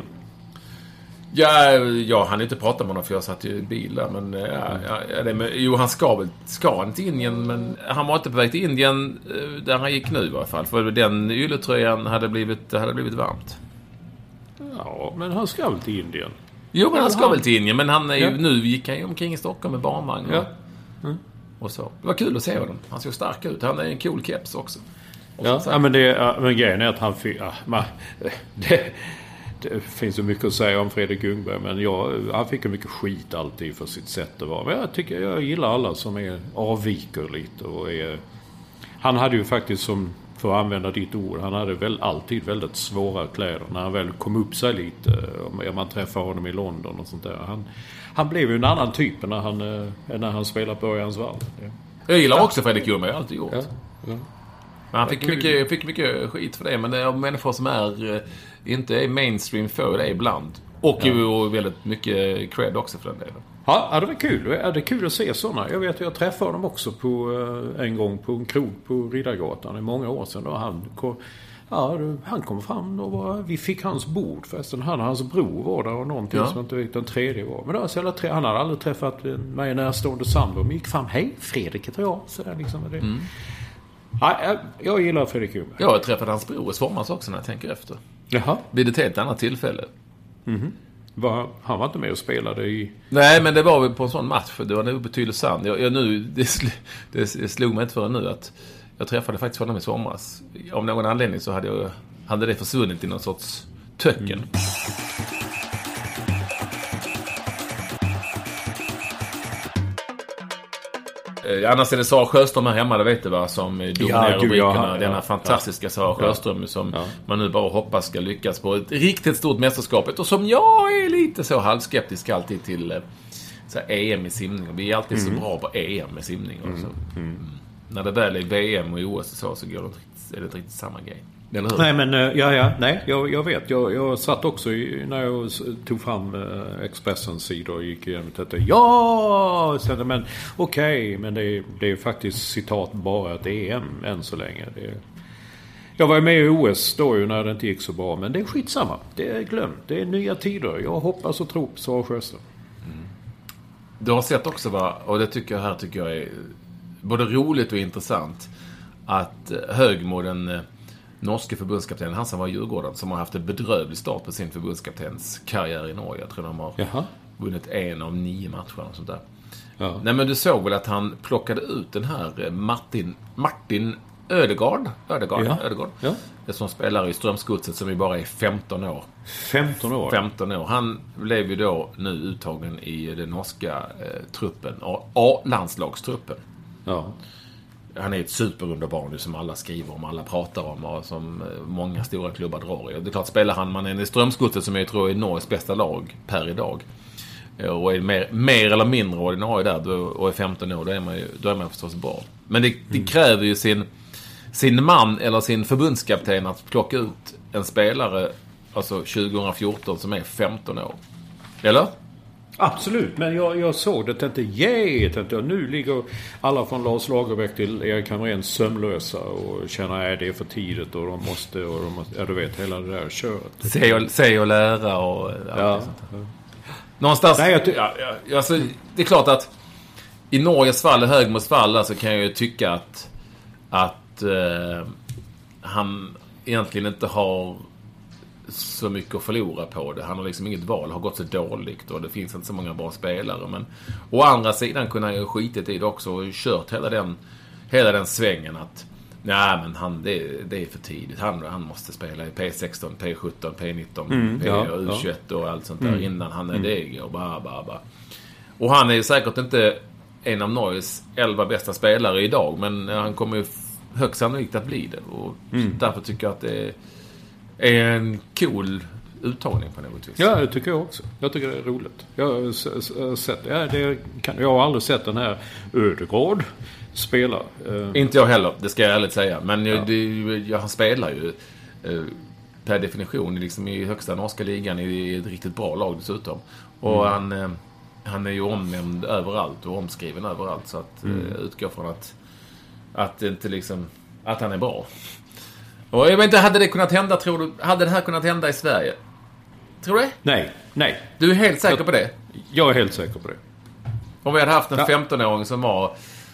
Ja, jag hann inte prata med honom för jag satt i bil där, men ja, ja, det med, jo, han ska väl ska han till Indien, men han var inte på väg till Indien där han gick nu i alla fall, för den ylletröjan hade blivit, hade blivit varmt. Ja, men han ska väl till Indien? Jo, men han ska han... väl till Indien, men han är ju, ja. nu gick han ju omkring i Stockholm med barnvagn och, ja. mm. och så. Det var kul att se honom. Han såg stark ut. Han är en cool keps också. Ja, ja, men, det, ja, men grejen är att han fick... Ja, man, det, det finns ju mycket att säga om Fredrik Ljungberg, men jag, han fick ju mycket skit alltid för sitt sätt att vara. Men jag tycker jag gillar alla som är avviker lite och är... Han hade ju faktiskt, som för att använda ditt ord, han hade väl alltid väldigt svåra kläder när han väl kom upp sig lite, om man träffar honom i London och sånt där. Han, han blev ju en annan typ när han, när han spelade på Örjans vall. Ja. Jag gillar också Fredrik Ljungberg, jag har alltid gjort. Ja, ja. Men han fick mycket, fick mycket skit för det, men det är människor som är inte är mainstream för det ibland. Och ja. ju väldigt mycket cred också för den delen. Ja, det var kul. Ja, det är kul att se sådana. Jag vet att jag träffade dem också på, en gång på en krog på Riddargatan i många år sedan. Och han, kom, ja, han kom fram och var, vi fick hans bord förresten. Han och hans bror var där och någonting ja. som inte vet den tredje var. Men det var så jävla tre, han hade aldrig träffat mig närstående sambo. Men gick fram, hej Fredrik heter jag. Så där liksom det. Mm. Ja, jag, jag gillar Fredrik Ljungberg. Jag har träffat hans bror i somras också när jag tänker efter. Jaha. Vid ett helt annat tillfälle. Mhm. Var, han var inte med och spelade i... Nej, men det var väl på en sån match. För det var nog betydligt sand. Jag, jag nu, det, sl, det slog mig inte för nu att jag träffade faktiskt honom i somras. Av någon anledning så hade, jag, hade det försvunnit i någon sorts töcken. Mm. Annars är det Sara Sjöström här hemma, det vet du va, som dominerar ja, rubrikerna. Ja, denna ja, fantastiska ja, Sara Sjöström ja, som ja. man nu bara hoppas ska lyckas på ett riktigt stort mästerskapet. Och som jag är lite så halvskeptisk alltid till så här, E M i simning. Vi är alltid mm. så bra på E M i simning. Och så. Mm. Mm. När det väl är V M och O S och så, så går det, är det inte riktigt samma grej. Nej, men ja, ja, nej, jag, jag vet. Jag, jag satt också i, när jag tog fram eh, Expressens sidor och gick igenom detta. Ja! Så, men okej, okay, men det är, det är faktiskt citat bara ett E M än så länge. Det är, jag var med i O S då ju när det inte gick så bra, men det är skitsamma. Det är glömt. Det är nya tider. Jag hoppas och tror på Sara Sjöström. Mm. Du har sett också, va, och det tycker jag här tycker jag är både roligt och intressant, att Högmo, den norske förbundskaptenen, han som var i Djurgården, som har haft en bedrövlig start på sin förbundskaptens karriär i Norge. Jag tror de har Jaha. vunnit en av nio matcher och sånt där. Ja. Nej, men du såg väl att han plockade ut den här Martin, Martin Ödegaard, Ödegaard, ja. Ödegaard Ja. Det som spelar i Strömsgodset som ju bara är femton år. femton år? femton år. Han blev ju då nu uttagen i den norska eh, truppen, A-landslagstruppen. Ja. Han är ett superunderbarn nu som alla skriver om, alla pratar om och som många stora klubbar drar i. Det är klart, spelar han man är i Strömsgodset som jag tror är Norges bästa lag per idag och är mer, mer eller mindre ordinarie där och är femton år, då är man ju, då är man förstås bra. Men det, det kräver ju sin, sin man eller sin förbundskapten att plocka ut en spelare alltså tjugo fjorton som är femton år. Eller? Absolut, men jag, jag såg det, tänkte, yay, tänkte jag, nu ligger alla från Lars Lagerbäck till Erik Hamrén sömnlösa och känner att det är för tidigt och de måste, och de måste, ja, du vet, hela det där köret. Se och, se och lära och allt ja. sånt där. Någonstans, Nej, jag ty- ja, ja, alltså, det är klart att i Norges fall, i Högmos fall, alltså, kan jag ju tycka att att eh, han egentligen inte har så mycket att förlora på det. Han har liksom inget val, har gått så dåligt och det finns inte så många bra spelare. Men å andra sidan kunde han ju skitit i det också och kört hela den, hela den svängen att nej, men han, det, det är för tidigt. Han, han måste spela i P sexton, P sjutton, P nitton, mm, P ja, U tjugoett och allt sånt där mm. innan han är mm. deg och bara, bara, bara. Och han är ju säkert inte en av Norges elva bästa spelare idag, men han kommer ju högst sannolikt att bli det. Och mm. därför tycker jag att det är en cool uttagning på något vis. Ja, det tycker jag också. Jag tycker det är roligt. Jag har sett, ja, det kan, jag har aldrig sett den här Ödegaard spela. Inte jag heller, det ska jag ärligt säga. Men ja. det, jag spelar ju per definition liksom i högsta norska ligan i ett riktigt bra lag dessutom. Och mm. han, han är ju omnämnd överallt och omskriven överallt. Så att mm. utgå från att att inte liksom att han är bra. Och jag vet inte, hade det kunnat hända, tror du? Hade det här kunnat hända i Sverige? Tror du? Nej, nej. Du är helt säker jag, på det? Jag är helt säker på det. Om vi hade haft en ja. femton-åring som var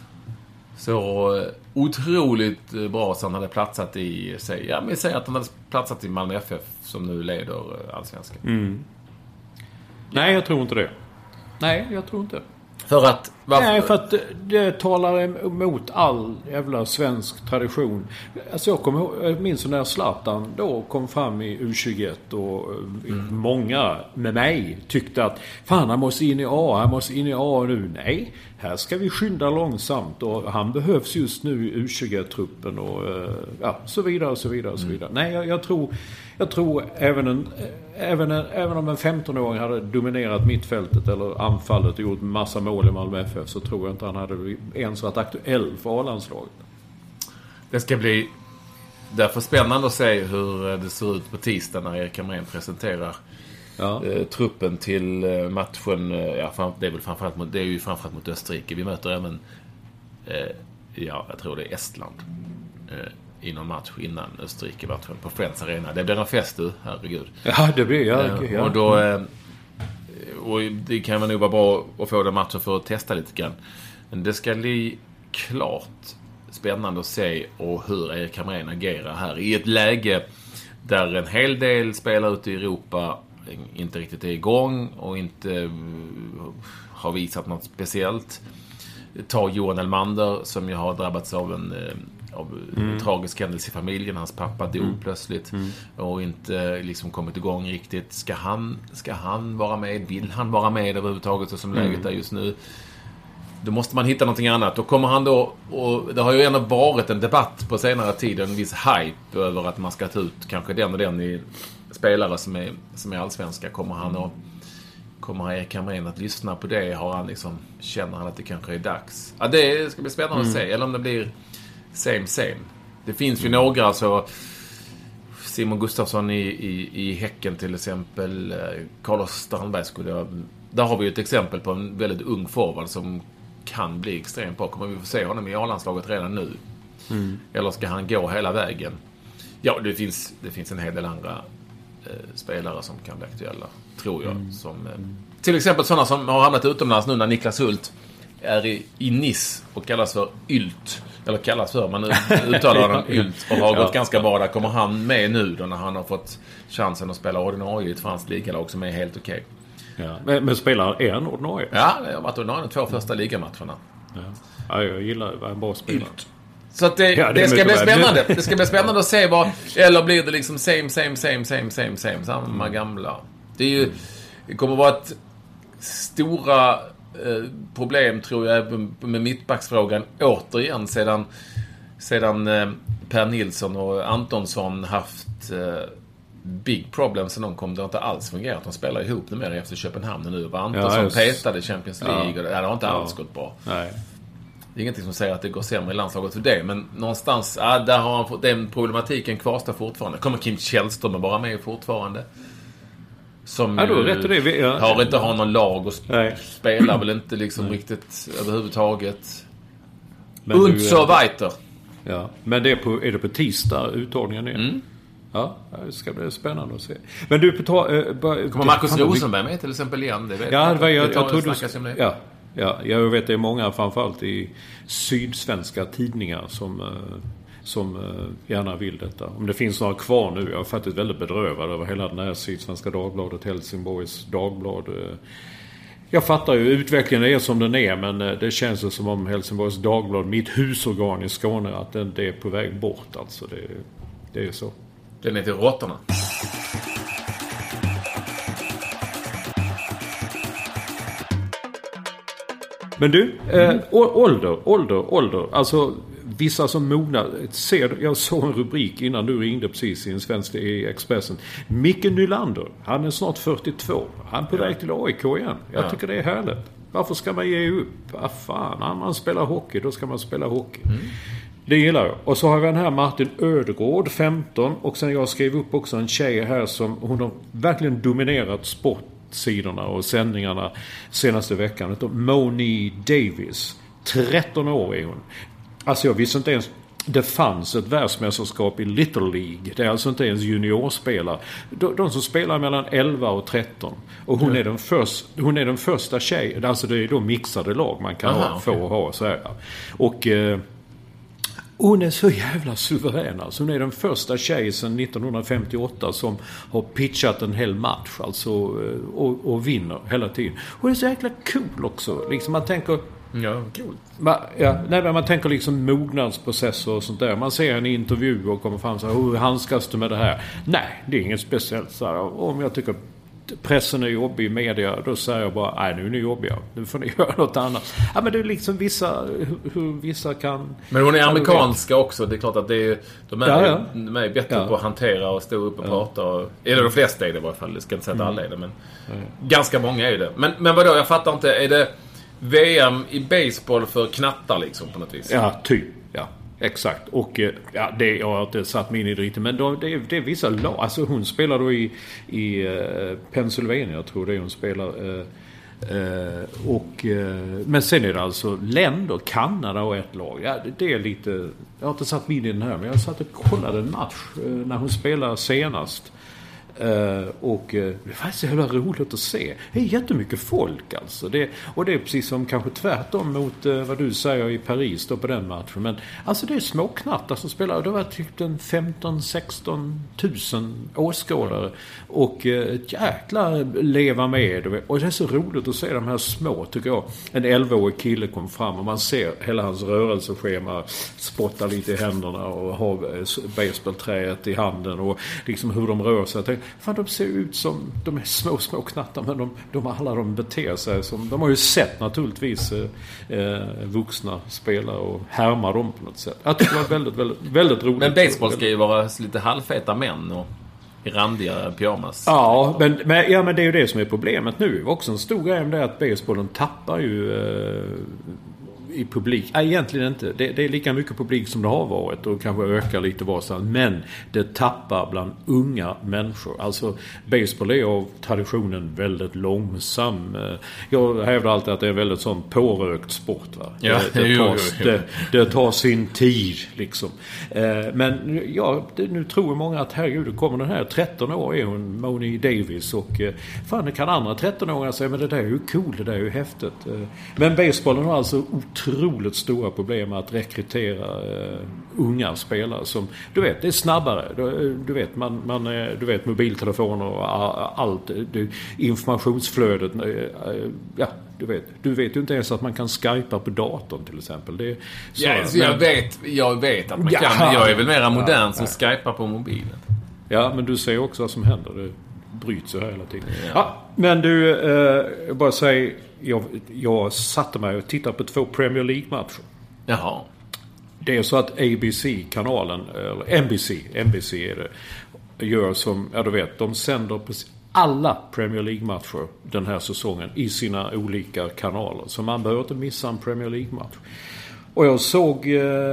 så otroligt bra så han hade platsat i, säg, ja, men säg att han hade platsat i Malmö F F som nu leder allsvenskan. Mm. Nej, jag tror inte det. Nej, jag tror inte. För att... Varför? Nej, för att det, det talar emot all jävla svensk tradition. Alltså jag, kommer, jag minns när Zlatan då kom fram i U tjugoett och mm. många med mig tyckte att fan, han måste in i A, han måste in i A nu. Nej, här ska vi skynda långsamt och han behövs just nu i U tjugoett-truppen och ja, så vidare och så vidare och så vidare. Mm. Nej, jag, jag tror jag tror även en Även, en, även om en femton-åring hade dominerat mittfältet eller anfallet och gjort massa mål i Malmö F F, så tror jag inte han hade ens varit aktuell för A-landslaget. Det ska bli därför spännande att se hur det ser ut på tisdag när Erik Hamrén presenterar ja. eh, truppen till eh, matchen. Ja, det är väl framförallt mot, det är ju framförallt mot Österrike. Vi möter även eh, ja, jag tror det är Estland eh, i någon match innan Österrike-matchen på Friends Arena. Det blir en fest, du, herregud. Ja, det blir jag. Ja, och då och det kan man nog vara bra att få den matchen för att testa lite grann. Men det ska bli klart spännande att se och hur Erik Hamrén agerar här i ett läge där en hel del spelare ute i Europa inte riktigt är igång och inte har visat något speciellt. Ta Johan Elmander som ju har drabbats av en av mm. tragisk händelse i familjen. Hans pappa dog mm. plötsligt mm. och inte liksom kommit igång riktigt. Ska han, ska han vara med? Vill han vara med överhuvudtaget så som mm. läget är just nu? Då måste man hitta någonting annat. Då kommer han då, och det har ju ändå varit en debatt på senare tid, en viss hype över att man ska ta ut kanske den och den i spelare som är, som är allsvenska. Kommer han och kommer Erik Hamrén att lyssna på det? Har han liksom, känner han att det kanske är dags? Ja, det ska bli spännande mm. att se. Eller om det blir same same. Det finns ju mm. några, alltså Simon Gustafsson i, i, i Häcken till exempel, Carlos Strandberg skulle jag, där har vi ju ett exempel på en väldigt ung forward som kan bli extremt bra. Kommer vi få se honom i A-landslaget redan nu? Mm. Eller ska han gå hela vägen? Ja, det finns, det finns en hel del andra eh, spelare som kan bli aktuella, tror jag. Mm. Som, eh, till exempel sådana som har hamnat utomlands nu när Niklas Hult är i, i Nice och kallas för Ylt. Eller kallas för, man uttalar honom Ylt och har gått ja. ganska bra. Där kommer han med nu då när han har fått chansen att spela ordinarie i ett franskt ligalag som är helt okej. Ja. Men, men spelar är han ordinarie? Ja, jag har varit ordinarie de två första ligamatcherna. Ja. Ja, jag gillar vad en bra spelare. Så att det, ja, det, det ska bli väl. spännande. Det ska bli spännande att se vad... Eller blir det liksom same, same, same, same, same, same. Samma gamla. Det är ju... Det kommer vara ett stora eh, problem, tror jag, med mittbacksfrågan återigen sedan, sedan eh, Per Nilsson och Antonsson haft eh, big problem sen de kom. Det har inte alls fungerat. De spelar ihop nu mer efter Köpenhamn nu. Var Antonsson ja, just... petade Champions League. Ja. Och det har inte alls ja. gått bra. Nej. Det är ingenting som säger att det går sämre i landslaget för det. Men någonstans, ja, där har han fått, den problematiken kvarstår fortfarande. Kommer Kim Källström att vara med fortfarande? Som ja, då rätt det. Vi, ja. har inte har någon lag och sp- spelar väl inte liksom Nej. riktigt överhuvudtaget. Men und så weiter. Ja, men det är, på, är det på tisdag uttagningen är? Mm. Ja, det ska bli spännande att se. Men du, på ta, äh, bara, kommer Marcus Rosenberg med till exempel igen? Det vet ja, jag, det var jag, det jag trodde du... Ja. Ja, jag vet det är många framförallt i sydsvenska tidningar som, som gärna vill detta. Om det finns några kvar nu, jag är faktiskt väldigt bedrövad över hela den här Sydsvenska Dagbladet, Helsingborgs Dagblad. Jag fattar ju, utvecklingen är som den är, men det känns som om Helsingborgs Dagblad, mitt husorgan i Skåne, att den, det är på väg bort. Alltså det, det är så. Den är till råttorna. Men du, mm. äh, ålder, ålder, ålder. Alltså vissa som mognar. Ser, jag såg en rubrik innan du ringde precis i en svensk i Expressen. Micke Nylander, han är snart fyrtiotvå. Han är på väg till A I K igen. Jag ja. tycker det är härligt. Varför ska man ge upp? Ah, fan, när man spelar hockey, då ska man spela hockey. Mm. Det gillar jag. Och så har vi den här Martin Ödegård, femton. Och sen jag skrev upp också en tjej här som hon har verkligen dominerat sport sidorna och sändningarna senaste veckan. Moni Davis. tretton år är hon. Alltså jag visste inte ens det fanns ett världsmästerskap i Little League. Det är alltså inte ens juniorspelare. De, de som spelar mellan elva och tretton. Och hon, mm. är, den först, hon är den första tjejen. Alltså det är då mixade lag man kan Aha, ha, få okay. ha så här. Och eh, hon är så jävla suverän. Alltså hon är den första tjej sedan nittonhundrafemtioåtta som har pitchat en hel match. Alltså, och, och vinner hela tiden. Hon är så jäkla cool också. Liksom man tänker... Ja, cool. Man, ja, nej, man tänker liksom mognadsprocesser och sånt där. Man ser en intervju och kommer fram så här, hur handskas du med det här? Nej, det är inget speciellt. Så här, om jag tycker pressen är jobbig i media, då säger jag bara, nej nu är ni jobbiga. Nu får ni göra något annat. Ja, men det är liksom vissa, hur, hur vissa kan... Men hon är amerikanska också. Det är klart att det är, de är, ja, ja. De är bättre ja. på att hantera och stå upp och ja. prata. Och, eller de flesta är det i varje fall. Det ska inte säga att alla är det, men ja. ganska många är det. Men, men vadå, jag fattar inte. Är det V M i baseball för knattar liksom på något vis? Ja, typ. Ja, exakt. Och ja, det, jag har inte satt mig in i det riktigt. Men då, det, är, det är vissa lag. Alltså hon spelar då i, i uh, Pennsylvania, jag tror det är hon spelar. Uh, uh, och, uh, men sen är det alltså länder, Kanada och ett lag. Ja, det, det är lite... Jag har inte satt mig in i den här, men jag satt och kollade en match uh, när hon spelade senast. Uh, och uh, det är faktiskt så jävla roligt att se. Det är jättemycket folk alltså. Det, och det är precis som kanske tvärtom mot uh, vad du säger i Paris då på den matchen. Men alltså det är små knattar som spelar. Det var typ en femton sexton tusen åskådare. Och uh, ett jäkla leva med. Och det är så roligt att se de här små, tycker jag. En elvaårig kille kom fram och man ser hela hans rörelseschema, spotta lite i händerna och ha baseballträet i handen och liksom hur de rör sig. Fan, de ser ut som de är små, små knattar, men de, de alla de beter sig som, de har ju sett naturligtvis eh, vuxna spelare och härmar dem på något sätt. Jag tycker det var väldigt, väldigt, väldigt roligt. Men baseball ska ju vara lite halvfeta män och i randiga pyjamas. Ja, men, men, ja, men det är ju det som är problemet nu. Det var också en stor grej om det att baseballen tappar ju eh, i publik. Nej, egentligen inte. Det, det är lika mycket publik som det har varit och kanske ökar lite varsamt. Men det tappar bland unga människor. Alltså baseball är av traditionen väldigt långsam. Jag hävdar alltid att det är en väldigt sån pårökt sport. Va? Ja, det, det, tar, jo, jo, jo. Det, det tar sin tid liksom. Men ja, det, nu tror många att herregud, det kommer den här tretton år är hon, Moni Davis, och fan, det kan andra tretton-åringar säga, men det där är ju cool, det där är ju häftigt. Men baseballen har alltså otroligt otroligt stora problem med att rekrytera uh, unga spelare som, du vet, det är snabbare. Du, du vet, man, man, du vet, mobiltelefoner och allt, det, informationsflödet, uh, ja, du vet, du vet ju inte ens att man kan skypa på datorn till exempel. Det är så, ja, så jag, men, vet, jag vet att man ja, kan, jag är väl mer modern ja, som ja. skypar på mobilen. Ja, men du ser också vad som händer. Det bryts ju hela tiden. Ja. Ja, men du, eh, bara säg, jag, jag satte mig och tittade på två Premier League-matcher. Jaha. Det är så att A B C-kanalen, eller N B C, N B C är det, gör som, ja du vet, de sänder precis alla Premier League-matcher den här säsongen i sina olika kanaler. Så man behöver inte missa en Premier League-match. Och jag såg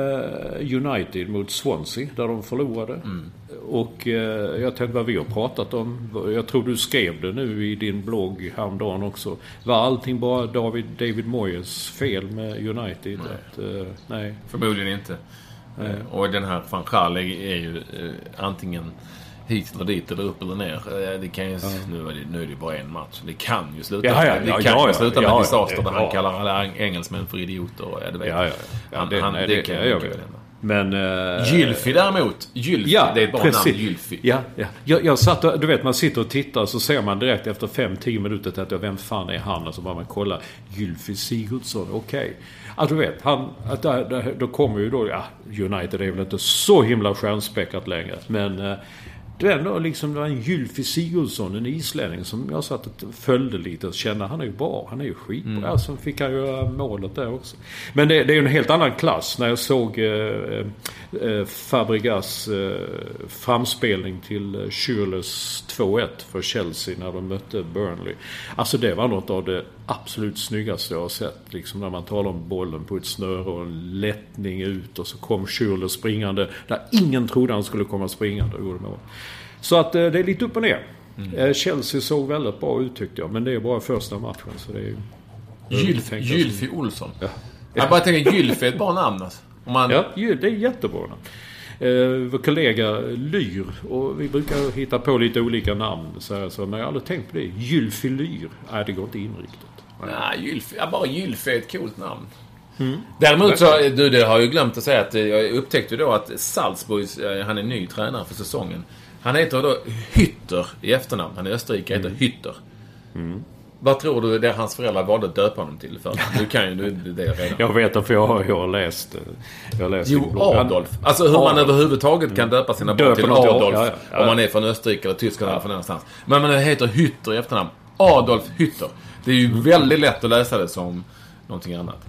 eh, United mot Swansea där de förlorade. Mm. Och eh, jag tänkte vad vi har pratat om. Jag tror du skrev det nu i din blogg häromdagen också. Var allting bara David, David Moyes fel med United? Nej, att, eh, nej. Förmodligen inte. Nej. Och den här Van Gaal är ju eh, antingen hit eller dit eller upp eller ner. Det kan ju, ja. nu, är det, nu är det bara en match. Det kan ju sluta, ja, ja, det ja, kan ja, ju sluta ja, med disaster ja, där ja. han kallar alla engelsmän för idioter. Ja, det vet ja, ja, ja. Han, det, han, nej, det, det kan jag, jag vet. Men uh, Gylfi däremot. Gylfi, ja, det är ett bra precis. namn, Gylfi. Ja, ja. Jag, jag satt och, du vet, man sitter och tittar så ser man direkt efter fem till tio minuter att vem fan är han? Och så bara man kollar Gylfi Sigurdsson, okej. Okay. Att du vet, han, att där, där, då kommer ju då, ja, United är väl inte så himla stjärnspäckat längre. Men uh, det är ändå liksom, det var en Gylfi Sigurdsson, en islänning som jag satt och följde lite och kände, han är ju bra, han är ju skitbra. Mm. Alltså fick han göra målet där också. Men det, det är ju en helt annan klass. När jag såg eh, eh, Fabregas eh, framspelning till Schürrles två ett för Chelsea när de mötte Burnley. Alltså det var något av det absolut snyggaste jag har sett. Liksom när man talar om bollen på ett snöre och en lättning ut och så kom Schürrle springande där ingen trodde han skulle komma springande och gjorde mål. Så att det är lite upp och ner. Mm. Chelsea såg väldigt bra ut tyckte jag. Men det är bara första matchen. Så det är Gylfi, Gylfi Olsson. Ja. Jag bara tänker, Gylfi är ett bra namn. Alltså. Om man... Ja, det är jättebra namn. Uh, vår kollega Lyr. Och vi brukar hitta på lite olika namn. Så här, så, men jag har aldrig tänkt på det. Gylfi Lyr. Nej, det går inte in riktigt. Nej, Gylfi, ja, bara Gylfi är ett coolt namn. Mm. Däremot så, du, det har jag ju glömt att säga att jag upptäckte då att Salzburg, han är ny tränare för säsongen. Han heter då Hütter i efternamn. Han är österrike, heter mm. Hütter. Mm. Vad tror du det hans föräldrar valde att döpa honom till för? Du kan ju du, det redan. Jag vet det för jag har, jag har läst jag har läst Jo, Adolf. Alltså hur man överhuvudtaget kan döpa sina barn till Adolf ja, ja, ja. Om man är från Österrike eller Tyskland ja. eller från någonstans. Men man heter Hütter i efternamn. Adolf Hütter. Det är ju mm. väldigt lätt att läsa det som någonting annat.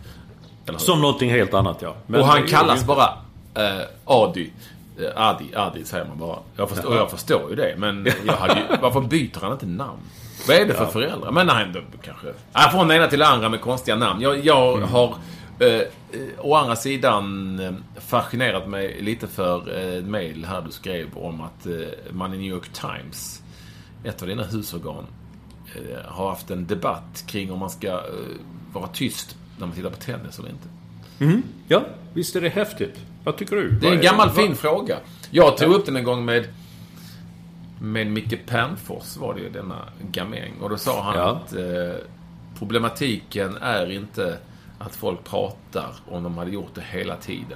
Som någonting helt annat, ja. Men och han kallas bara eh, Adi. Adi, Adi säger man bara. Jag förstår, och jag förstår ju det. Men jag hade ju, varför byter han inte namn? Vad är det för ja. föräldrar? Men nej, då kanske... Jag får en ena till andra med konstiga namn. Jag, jag mm. har eh, å andra sidan eh, fascinerat mig lite för eh, mail här du skrev om att eh, man i New York Times, ett av dina husorgan, eh, har haft en debatt kring om man ska eh, vara tyst när man tittar på tennis eller inte. Mm. Ja, visst är det häftigt. Vad tycker du? Det är en gammal är fin fråga. Jag tog ja. upp den en gång med med Micke Pernfors var det ju denna gamäng. Och då sa han ja. att eh, problematiken är inte att folk pratar om de hade gjort det hela tiden.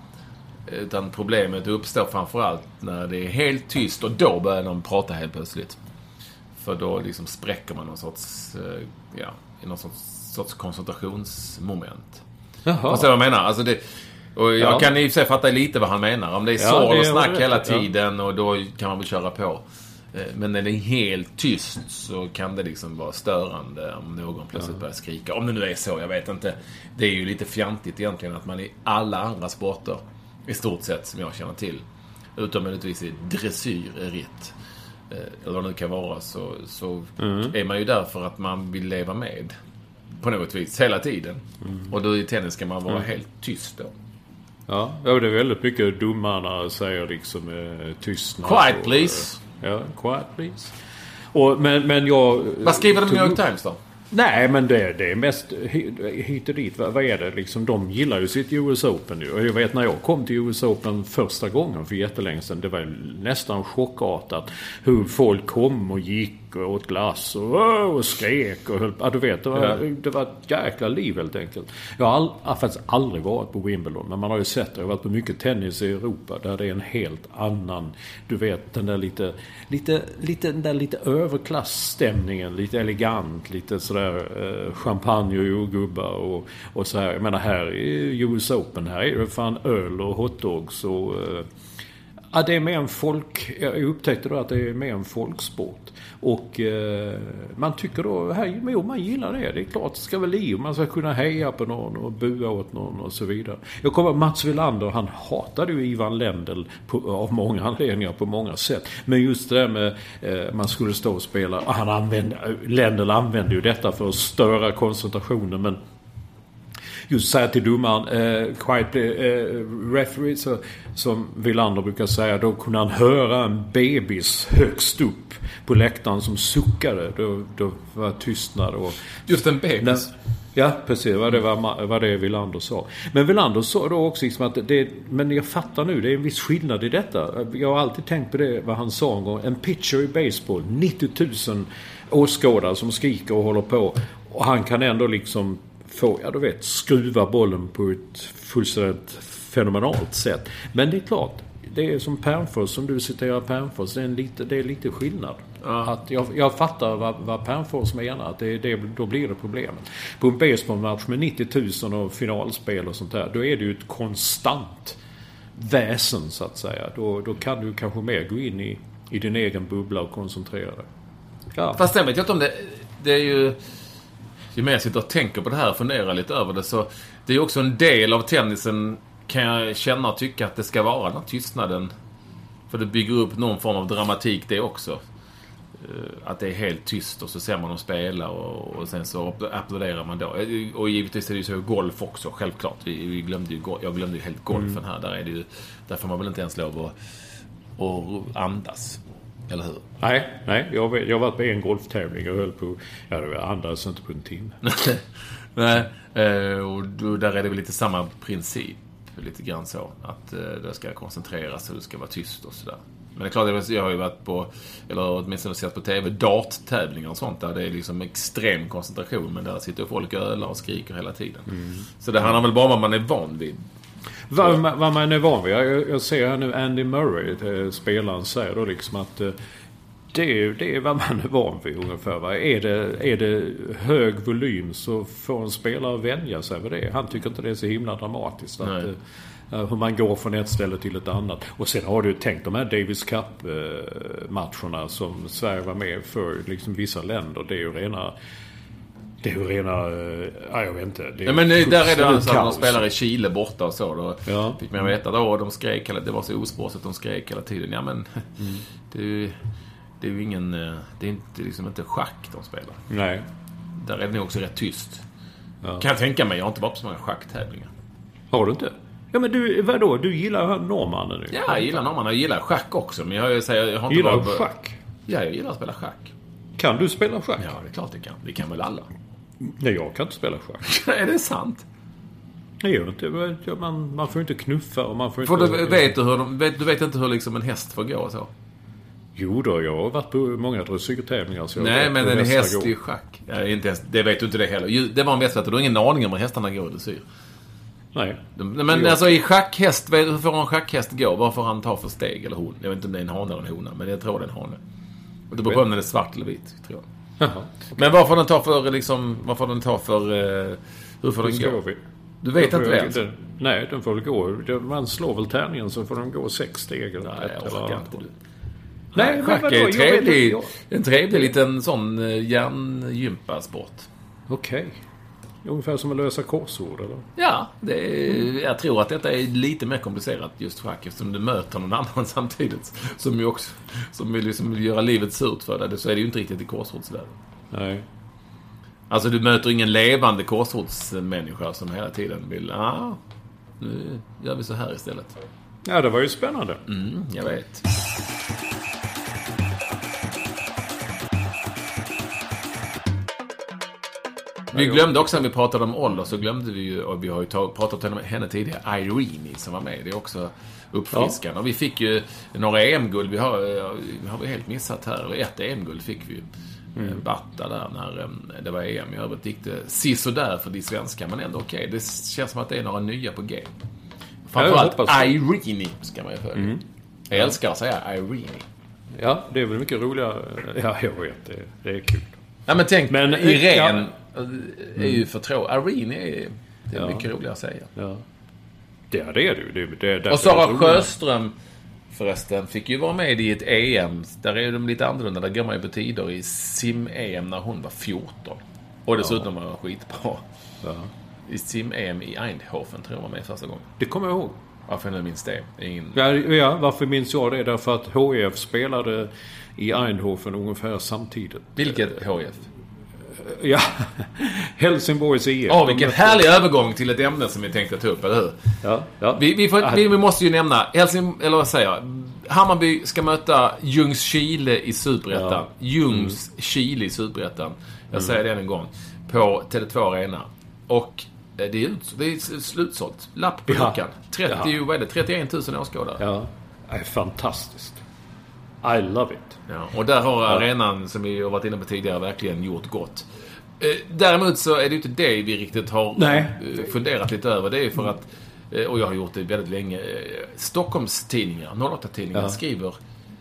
Utan problemet uppstår framförallt när det är helt tyst och då börjar de prata helt plötsligt. För då liksom spräcker man någon sorts eh, ja, i någon sorts, sorts koncentrationsmoment. Jaha. Och så vad jag menar, alltså det, och jag ja. kan i och för sig fatta lite vad han menar. Om det är så ja, och snack rätt, hela tiden ja. och då kan man väl köra på. Men när det är helt tyst så kan det liksom vara störande om någon plötsligt ja. börjar skrika. Om det nu är så, jag vet inte. Det är ju lite fjantigt egentligen att man i alla andra sporter i stort sett som jag känner till, utom möjligtvis i dressyrritt eller vad det nu kan vara, så, så mm. är man ju där för att man vill leva med på något vis hela tiden. Mm. Och då i tennis ska man vara mm. helt tyst då. Ja, det är väldigt mycket domarna säger liksom eh, tystnad. Quiet please. Och, ja, quiet please. Och, men, men jag... Vad skriver de i New York Times då? Nej, men det, det är mest hit och dit. Vad, vad är det liksom? De gillar ju sitt U S Open nu. Och jag vet när jag kom till U S Open första gången för jättelänge sedan, det var nästan chockartat hur folk kom och gick gick och åt glass och, och skrek och höll, ja, du vet, det var, ja. det var ett jäkla liv helt enkelt. Jag har, all, jag har faktiskt aldrig varit på Wimbledon, men man har ju sett det. Jag har varit på mycket tennis i Europa där det är en helt annan, du vet, den där lite, lite, lite, den där lite överklassstämningen, lite elegant, lite sådär eh, champagne och jordgubbar och, och så här. Jag menar, här i U S Open, här är det fan öl och hotdogs och eh, ja, det är mer en folk, jag upptäckte då att det är mer en folksport. Och eh, man tycker då, här, jo, man gillar det. Det är klart, det ska väl i. Man ska kunna heja på någon och bua åt någon och så vidare. Jag kommer Mats Wilander, han hatade ju Ivan Lendl på, av många anledningar på många sätt. Men just det där med eh, man skulle stå och spela, han använde, Lendl använde ju detta för att störa koncentrationen, men just säga till domaren eh, quiet eh, referee, så, som Wilander brukar säga, då kunde han höra en bebis högst upp på läktaren som suckade. Då, då var tystnad. Och, just en bebis? När, ja, precis. Vad det var, vad det Wilander sa. Men Wilander sa då också liksom att det, men jag fattar nu, det är en viss skillnad i detta. Jag har alltid tänkt på det, vad han sa en gång. En pitcher i baseball, nittio tusen åskådare som skriker och håller på. Och han kan ändå liksom få, ja du vet, skruva bollen på ett fullständigt fenomenalt sätt. Men det är klart, det är som Pernfors, som du citerar Pernfors, det är, en lite, det är lite skillnad. Ja. Att jag, jag fattar vad, vad Pernfors menar, att det, det, då blir det problemet. På en baseballmatch med nittio tusen och finalspel och sånt där, då är det ju ett konstant väsen så att säga. Då, då kan du kanske mer gå in i, i din egen bubbla och koncentrera dig. Ja. Fast jag vet inte om det, det är ju... Ju mer jag sitter och tänker på det här och funderar lite över det, så det är också en del av tennisen, kan jag känna och tycka, att det ska vara den tystnaden. För det bygger upp någon form av dramatik det också. Att det är helt tyst och så ser man dem spela och, och sen så applåderar man då. Och givetvis är det ju så golf också, självklart. Vi, vi glömde ju, jag glömde ju helt golfen här. Där är det ju, där får man väl inte ens lov att, att andas. Eller hur? Nej, nej. Jag har, jag har varit på en golftävling och höll på, ja, det andas inte på en timme. Nej, och då, där är det väl lite samma princip. Lite grann så. Att det ska koncentreras och det ska vara tyst och sådär. Men det är klart, jag har ju varit på, eller åtminstone sett på tv, darttävlingar och sånt där det är liksom extrem koncentration, men där sitter folk och ölar och skriker hela tiden. Mm. Så det handlar väl bara om vad man är van vid. Vad, vad man är van vid. Jag, jag ser här nu Andy Murray, spelaren, säger då liksom att det är, det är vad man är van vid ungefär. Va? Är, det, är det hög volym så får en spelare vänja sig vid det. Han tycker inte det är så himla dramatiskt att, uh, hur man går från ett ställe till ett annat. Och sen har du tänkt de här Davis Cup-matcherna som Sverige var med för liksom vissa länder. Det är ju rena... Det är ju rena... Ja, jag vet inte. Det är ja, men där är det alltså att de spelar i Chile borta och så. Då ja. Fick man veta då, de skrek, det var så ospårigt, de skrek hela tiden. Ja, men mm. det är ju... Det är ju ingen... Det är inte, liksom inte schack de spelar. Nej. Där är det nog också rätt tyst. Ja. Kan jag tänka mig. Jag har inte varit på så många schacktävlingar. Har du inte? Ja, men du, vadå? Du gillar norrmannen nu? Ja, jag gillar norrmannen. Jag gillar schack också. Men jag, jag, säger, jag har inte gillar varit på... schack? Ja, jag gillar att spela schack. Kan du spela schack? Ja, det är klart det kan. Det kan väl alla. Nej, jag kan inte spela schack. Är det sant? Jag gör inte. Man, man får inte knuffa och man får för inte... Du vet, du, hur de, vet, du vet inte hur liksom en häst får gå och så? Jo då, jag har varit på många dressyrtävlingar. Så nej, men en häst i schack. Ja, inte ens, det vet du inte det heller. Det var en västvärd. Du har ingen aning om hur hästarna går i dressyr. Nej. Men jag... alltså i schackhäst, hur får en schackhäst gå? Vad får han ta för steg eller hon? Jag vet inte om det är en hane eller en hona, men jag tror det är en hane. Och det beror på om den är svart eller vit, tror jag. Jaha, okay. Men vad får den ta för, liksom, vad får den ta för, uh, hur får den gå? Vi? Du vet inte det alltså? Nej, den får gå. Man slår väl tärningen så får den gå sex steg. Eller nej, jag orkar inte du. Nej, nej, schack är trevlig, en trevlig liten sån hjärngympasport. Okej. Okay. Ungefär som att lösa korsord, eller? Ja, det är, jag tror att detta är lite mer komplicerat just schack, eftersom du möter någon annan samtidigt som ju också som vill liksom göra livet surt för dig. Så är det ju inte riktigt i korsordsvärlden. Nej. Alltså du möter ingen levande korsordsmänniska som hela tiden vill, ja, ah, nu gör vi så här istället. Ja, det var ju spännande. Mm, jag vet. Vi glömde också när vi pratade om ålder, så glömde vi ju, och vi har ju tag, pratat om henne tidigare, Irene som var med. Det är också uppfriskande. Ja. Och vi fick ju några E M-guld. Vi har, vi har vi helt missat här. Eller ett E M-guld fick vi ju. Mm. Batta där när det var E M. I övrigt gick det sisådär för de svenska, men ändå okej. Okay. Det känns som att det är några nya på G. Framförallt Irene ska man ju följa. Mm. Jag älskar att säga Irene. Ja, det är väl mycket roligare. Ja, jag vet. Det, det är kul. Ja, men tänk, men Irene ja. är ju för trå. Irene är, det är ja. mycket roligare att säga. Ja, det är det du. Det, det, det, och Sara Sjöström förresten fick ju vara med i ett E M. Där är de lite annorlunda. Där går man ju på tider i sim-E M när hon var fjorton. Och dessutom ja. var hon skitbra. Ja. I sim-E M i Eindhoven tror jag var med första gången. Det kommer jag ihåg. Varför jag minns det? Ingen... Ja, ja, varför minns jag det? Därför att H I F spelade i Eindhoven ungefär samtidigt. Vilket H I F? Ja, Helsingborgs I F. Ja, oh, vilken härlig övergång till ett ämne som vi tänkte ta upp, eller hur? Ja, ja. Vi, vi, får, vi, vi måste ju nämna Helsing, eller vad säger jag? Hammarby ska möta Ljungskile i Superettan. Ja. Ljungskile i Superettan. Jag mm. säger det en gång. På Tele två Arena. Och det är, ut, det är slutsålt. Lapp på luckan. Ja. trettio, ja. Vad är det? trettioen tusen åskådare. Ja, det är fantastiskt. I love it. Ja, och där har ja. arenan, som vi har varit inne på tidigare, verkligen gjort gott. Däremot så är det inte det vi riktigt har Nej. funderat lite över. Det är för att, och jag har gjort det väldigt länge, Stockholms tidningar, noll åtta-tidningar ja. skriver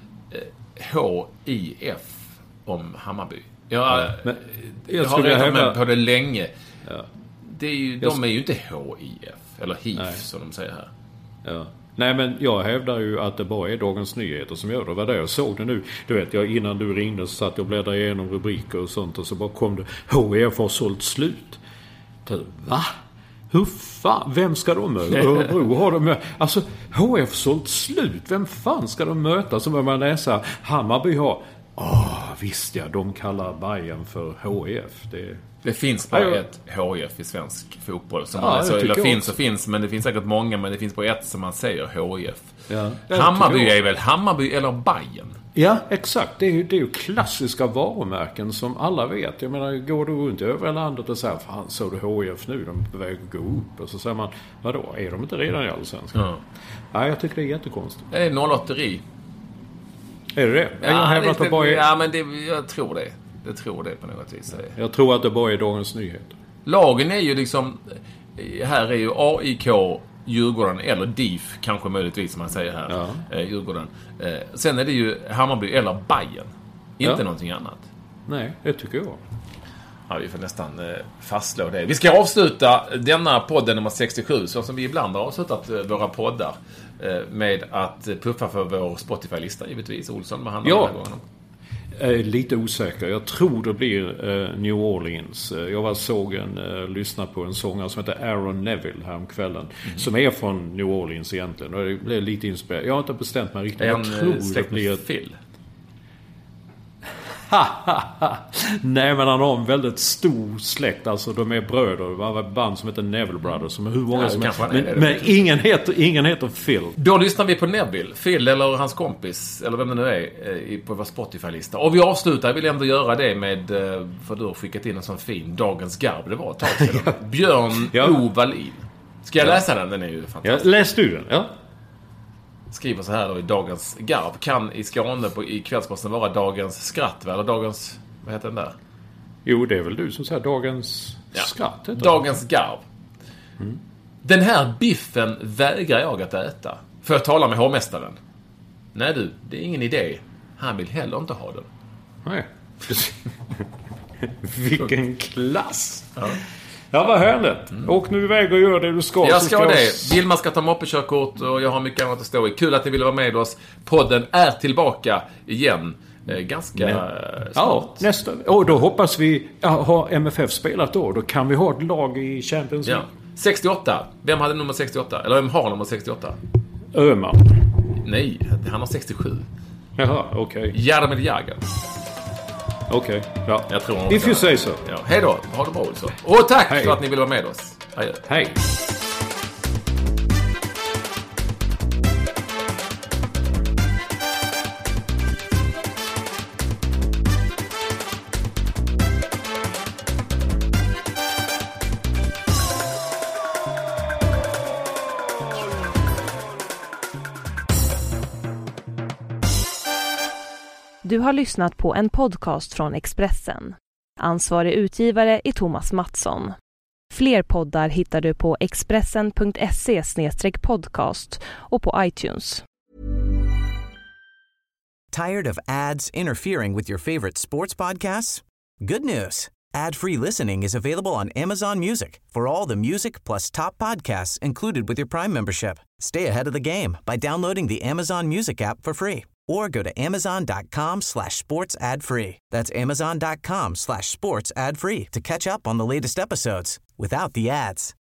H I F om Hammarby. Jag, ja, men jag, jag har redan med på det länge. Ja. Det är ju, de är ju inte H I F eller H I F Nej. som de säger här. Ja. Nej, men jag hävdar ju att det bara är Dagens Nyheter som gör det. Vad det jag såg det nu. Du vet, jag, innan du ringde så satt jag och bläddrade igenom rubriker och sånt. Och så bara kom det, H I F har sålt slut. Du, va? Hur fan? Vem ska de möta? Örebro har de möta? Alltså, H I F sålt slut. Vem fan ska de möta? Så börjar man läsa, Hammarby har... Åh, visst ja, de kallar Bayern för H I F. Det, det finns bara ja, ett H I F i svensk fotboll. Som ja, man, alltså, eller finns och finns, men det finns säkert många, men det finns bara ett som man säger H I F. Ja, Hammarby är väl Hammarby eller Bayern? Ja, exakt. Det är ju, det är ju klassiska varumärken som alla vet. Jag menar, går du runt över landet och säger, fan, så du H I F nu? De är på väg att gå upp. Och så säger man, vadå? Är de inte redan i allsvenskan? Ja. Ja, jag tycker det är jättekonstigt. Det är nollåtteri. Är det det? Ja, jag, det, det bara är... ja men det, jag tror det. Jag tror det på något vis. Jag tror att det bara är Dagens Nyheter. Lagen är ju liksom... Här är ju A I K, Djurgården eller D I F, kanske möjligtvis som man säger här. Ja. Eh, Djurgården. Eh, sen är det ju Hammarby eller Bayern. Inte ja. någonting annat. Nej, det tycker jag. Ja, vi får nästan eh, fastslå det. Vi ska avsluta denna podden nummer sextiosju, så som vi ibland har avslutat eh, våra poddar. Med att puffa för vår Spotify-lista, givetvis. Olsson, vad handlar ja. den här gången om? Jag är lite osäker. Jag tror det blir uh, New Orleans. Jag var såg en, uh, lyssna på en sångare som heter Aaron Neville häromkvällen. Mm. Som är från New Orleans egentligen. Och det blev lite inspirerad. Jag har inte bestämt mig riktigt. Är jag han tror det blir ett Phil? Nej, men han har en väldigt stor släkt. Alltså de är bröder. Det var ett band som heter Neville Brothers, som är hur många ja, som är. Men, är men ingen, heter, ingen heter Phil. Då lyssnar vi på Neville, Phil eller hans kompis, eller vem det nu är, på vår Spotify-lista. Och vi avslutar, jag vill ändå göra det med, för du har skickat in en sån fin Dagens Garb. Det var ett tag sedan. ja. Björn ja. O. Wallin. Ska jag läsa den? Den är ju fantastisk. Ja, läs du den, ja. Skriver så här då i Dagens Garb. Kan i Skåne på, i Kvällsposten vara Dagens Skratt, eller Dagens... Vad heter den där? Jo, det är väl du som säger Dagens ja. Skratt. Dagens Garb. Mm. Den här biffen vägrar jag att äta. För jag talar med hovmästaren. Nej du, det är ingen idé. Han vill heller inte ha den. Nej. Vilken klass. Ja. Ja, vad härligt. Mm. Åk nu iväg och gör det du ska. Jag ska, ska det. Jag... Vilma ska ta moppekörkort och jag har mycket annat att stå i. Kul att ni ville vara med oss. Podden är tillbaka igen. Eh, ganska Men, snart. Ja, nästa. Och då hoppas vi ja, har M F F spelat då. Då kan vi ha ett lag i Champions League. Ja. sextioåtta. Vem hade nummer sextioåtta? Eller vem har nummer sextioåtta? Öhman. Nej, han har sextiosju. Jaha, okej. Okay. Jaromir Jagr. Okej, okay, ja. Jag tror If you say so. Ja. Hej då, ha det bra Olsson. Och tack Hej. för att ni ville vara med oss. Adjö. Hej. Du har lyssnat på en podcast från Expressen. Ansvarig utgivare är Thomas Mattsson. Fler poddar hittar du på expressen punkt se slash podcast och på iTunes. Tired of ads interfering with your favorite sports podcasts? Good news. Ad-free listening is available on Amazon Music for all the music plus top podcasts included with your Prime membership. Stay ahead of the game by downloading the Amazon Music app for free or go to amazon.com slash sports ad free. That's amazon.com slash sports ad free to catch up on the latest episodes without the ads.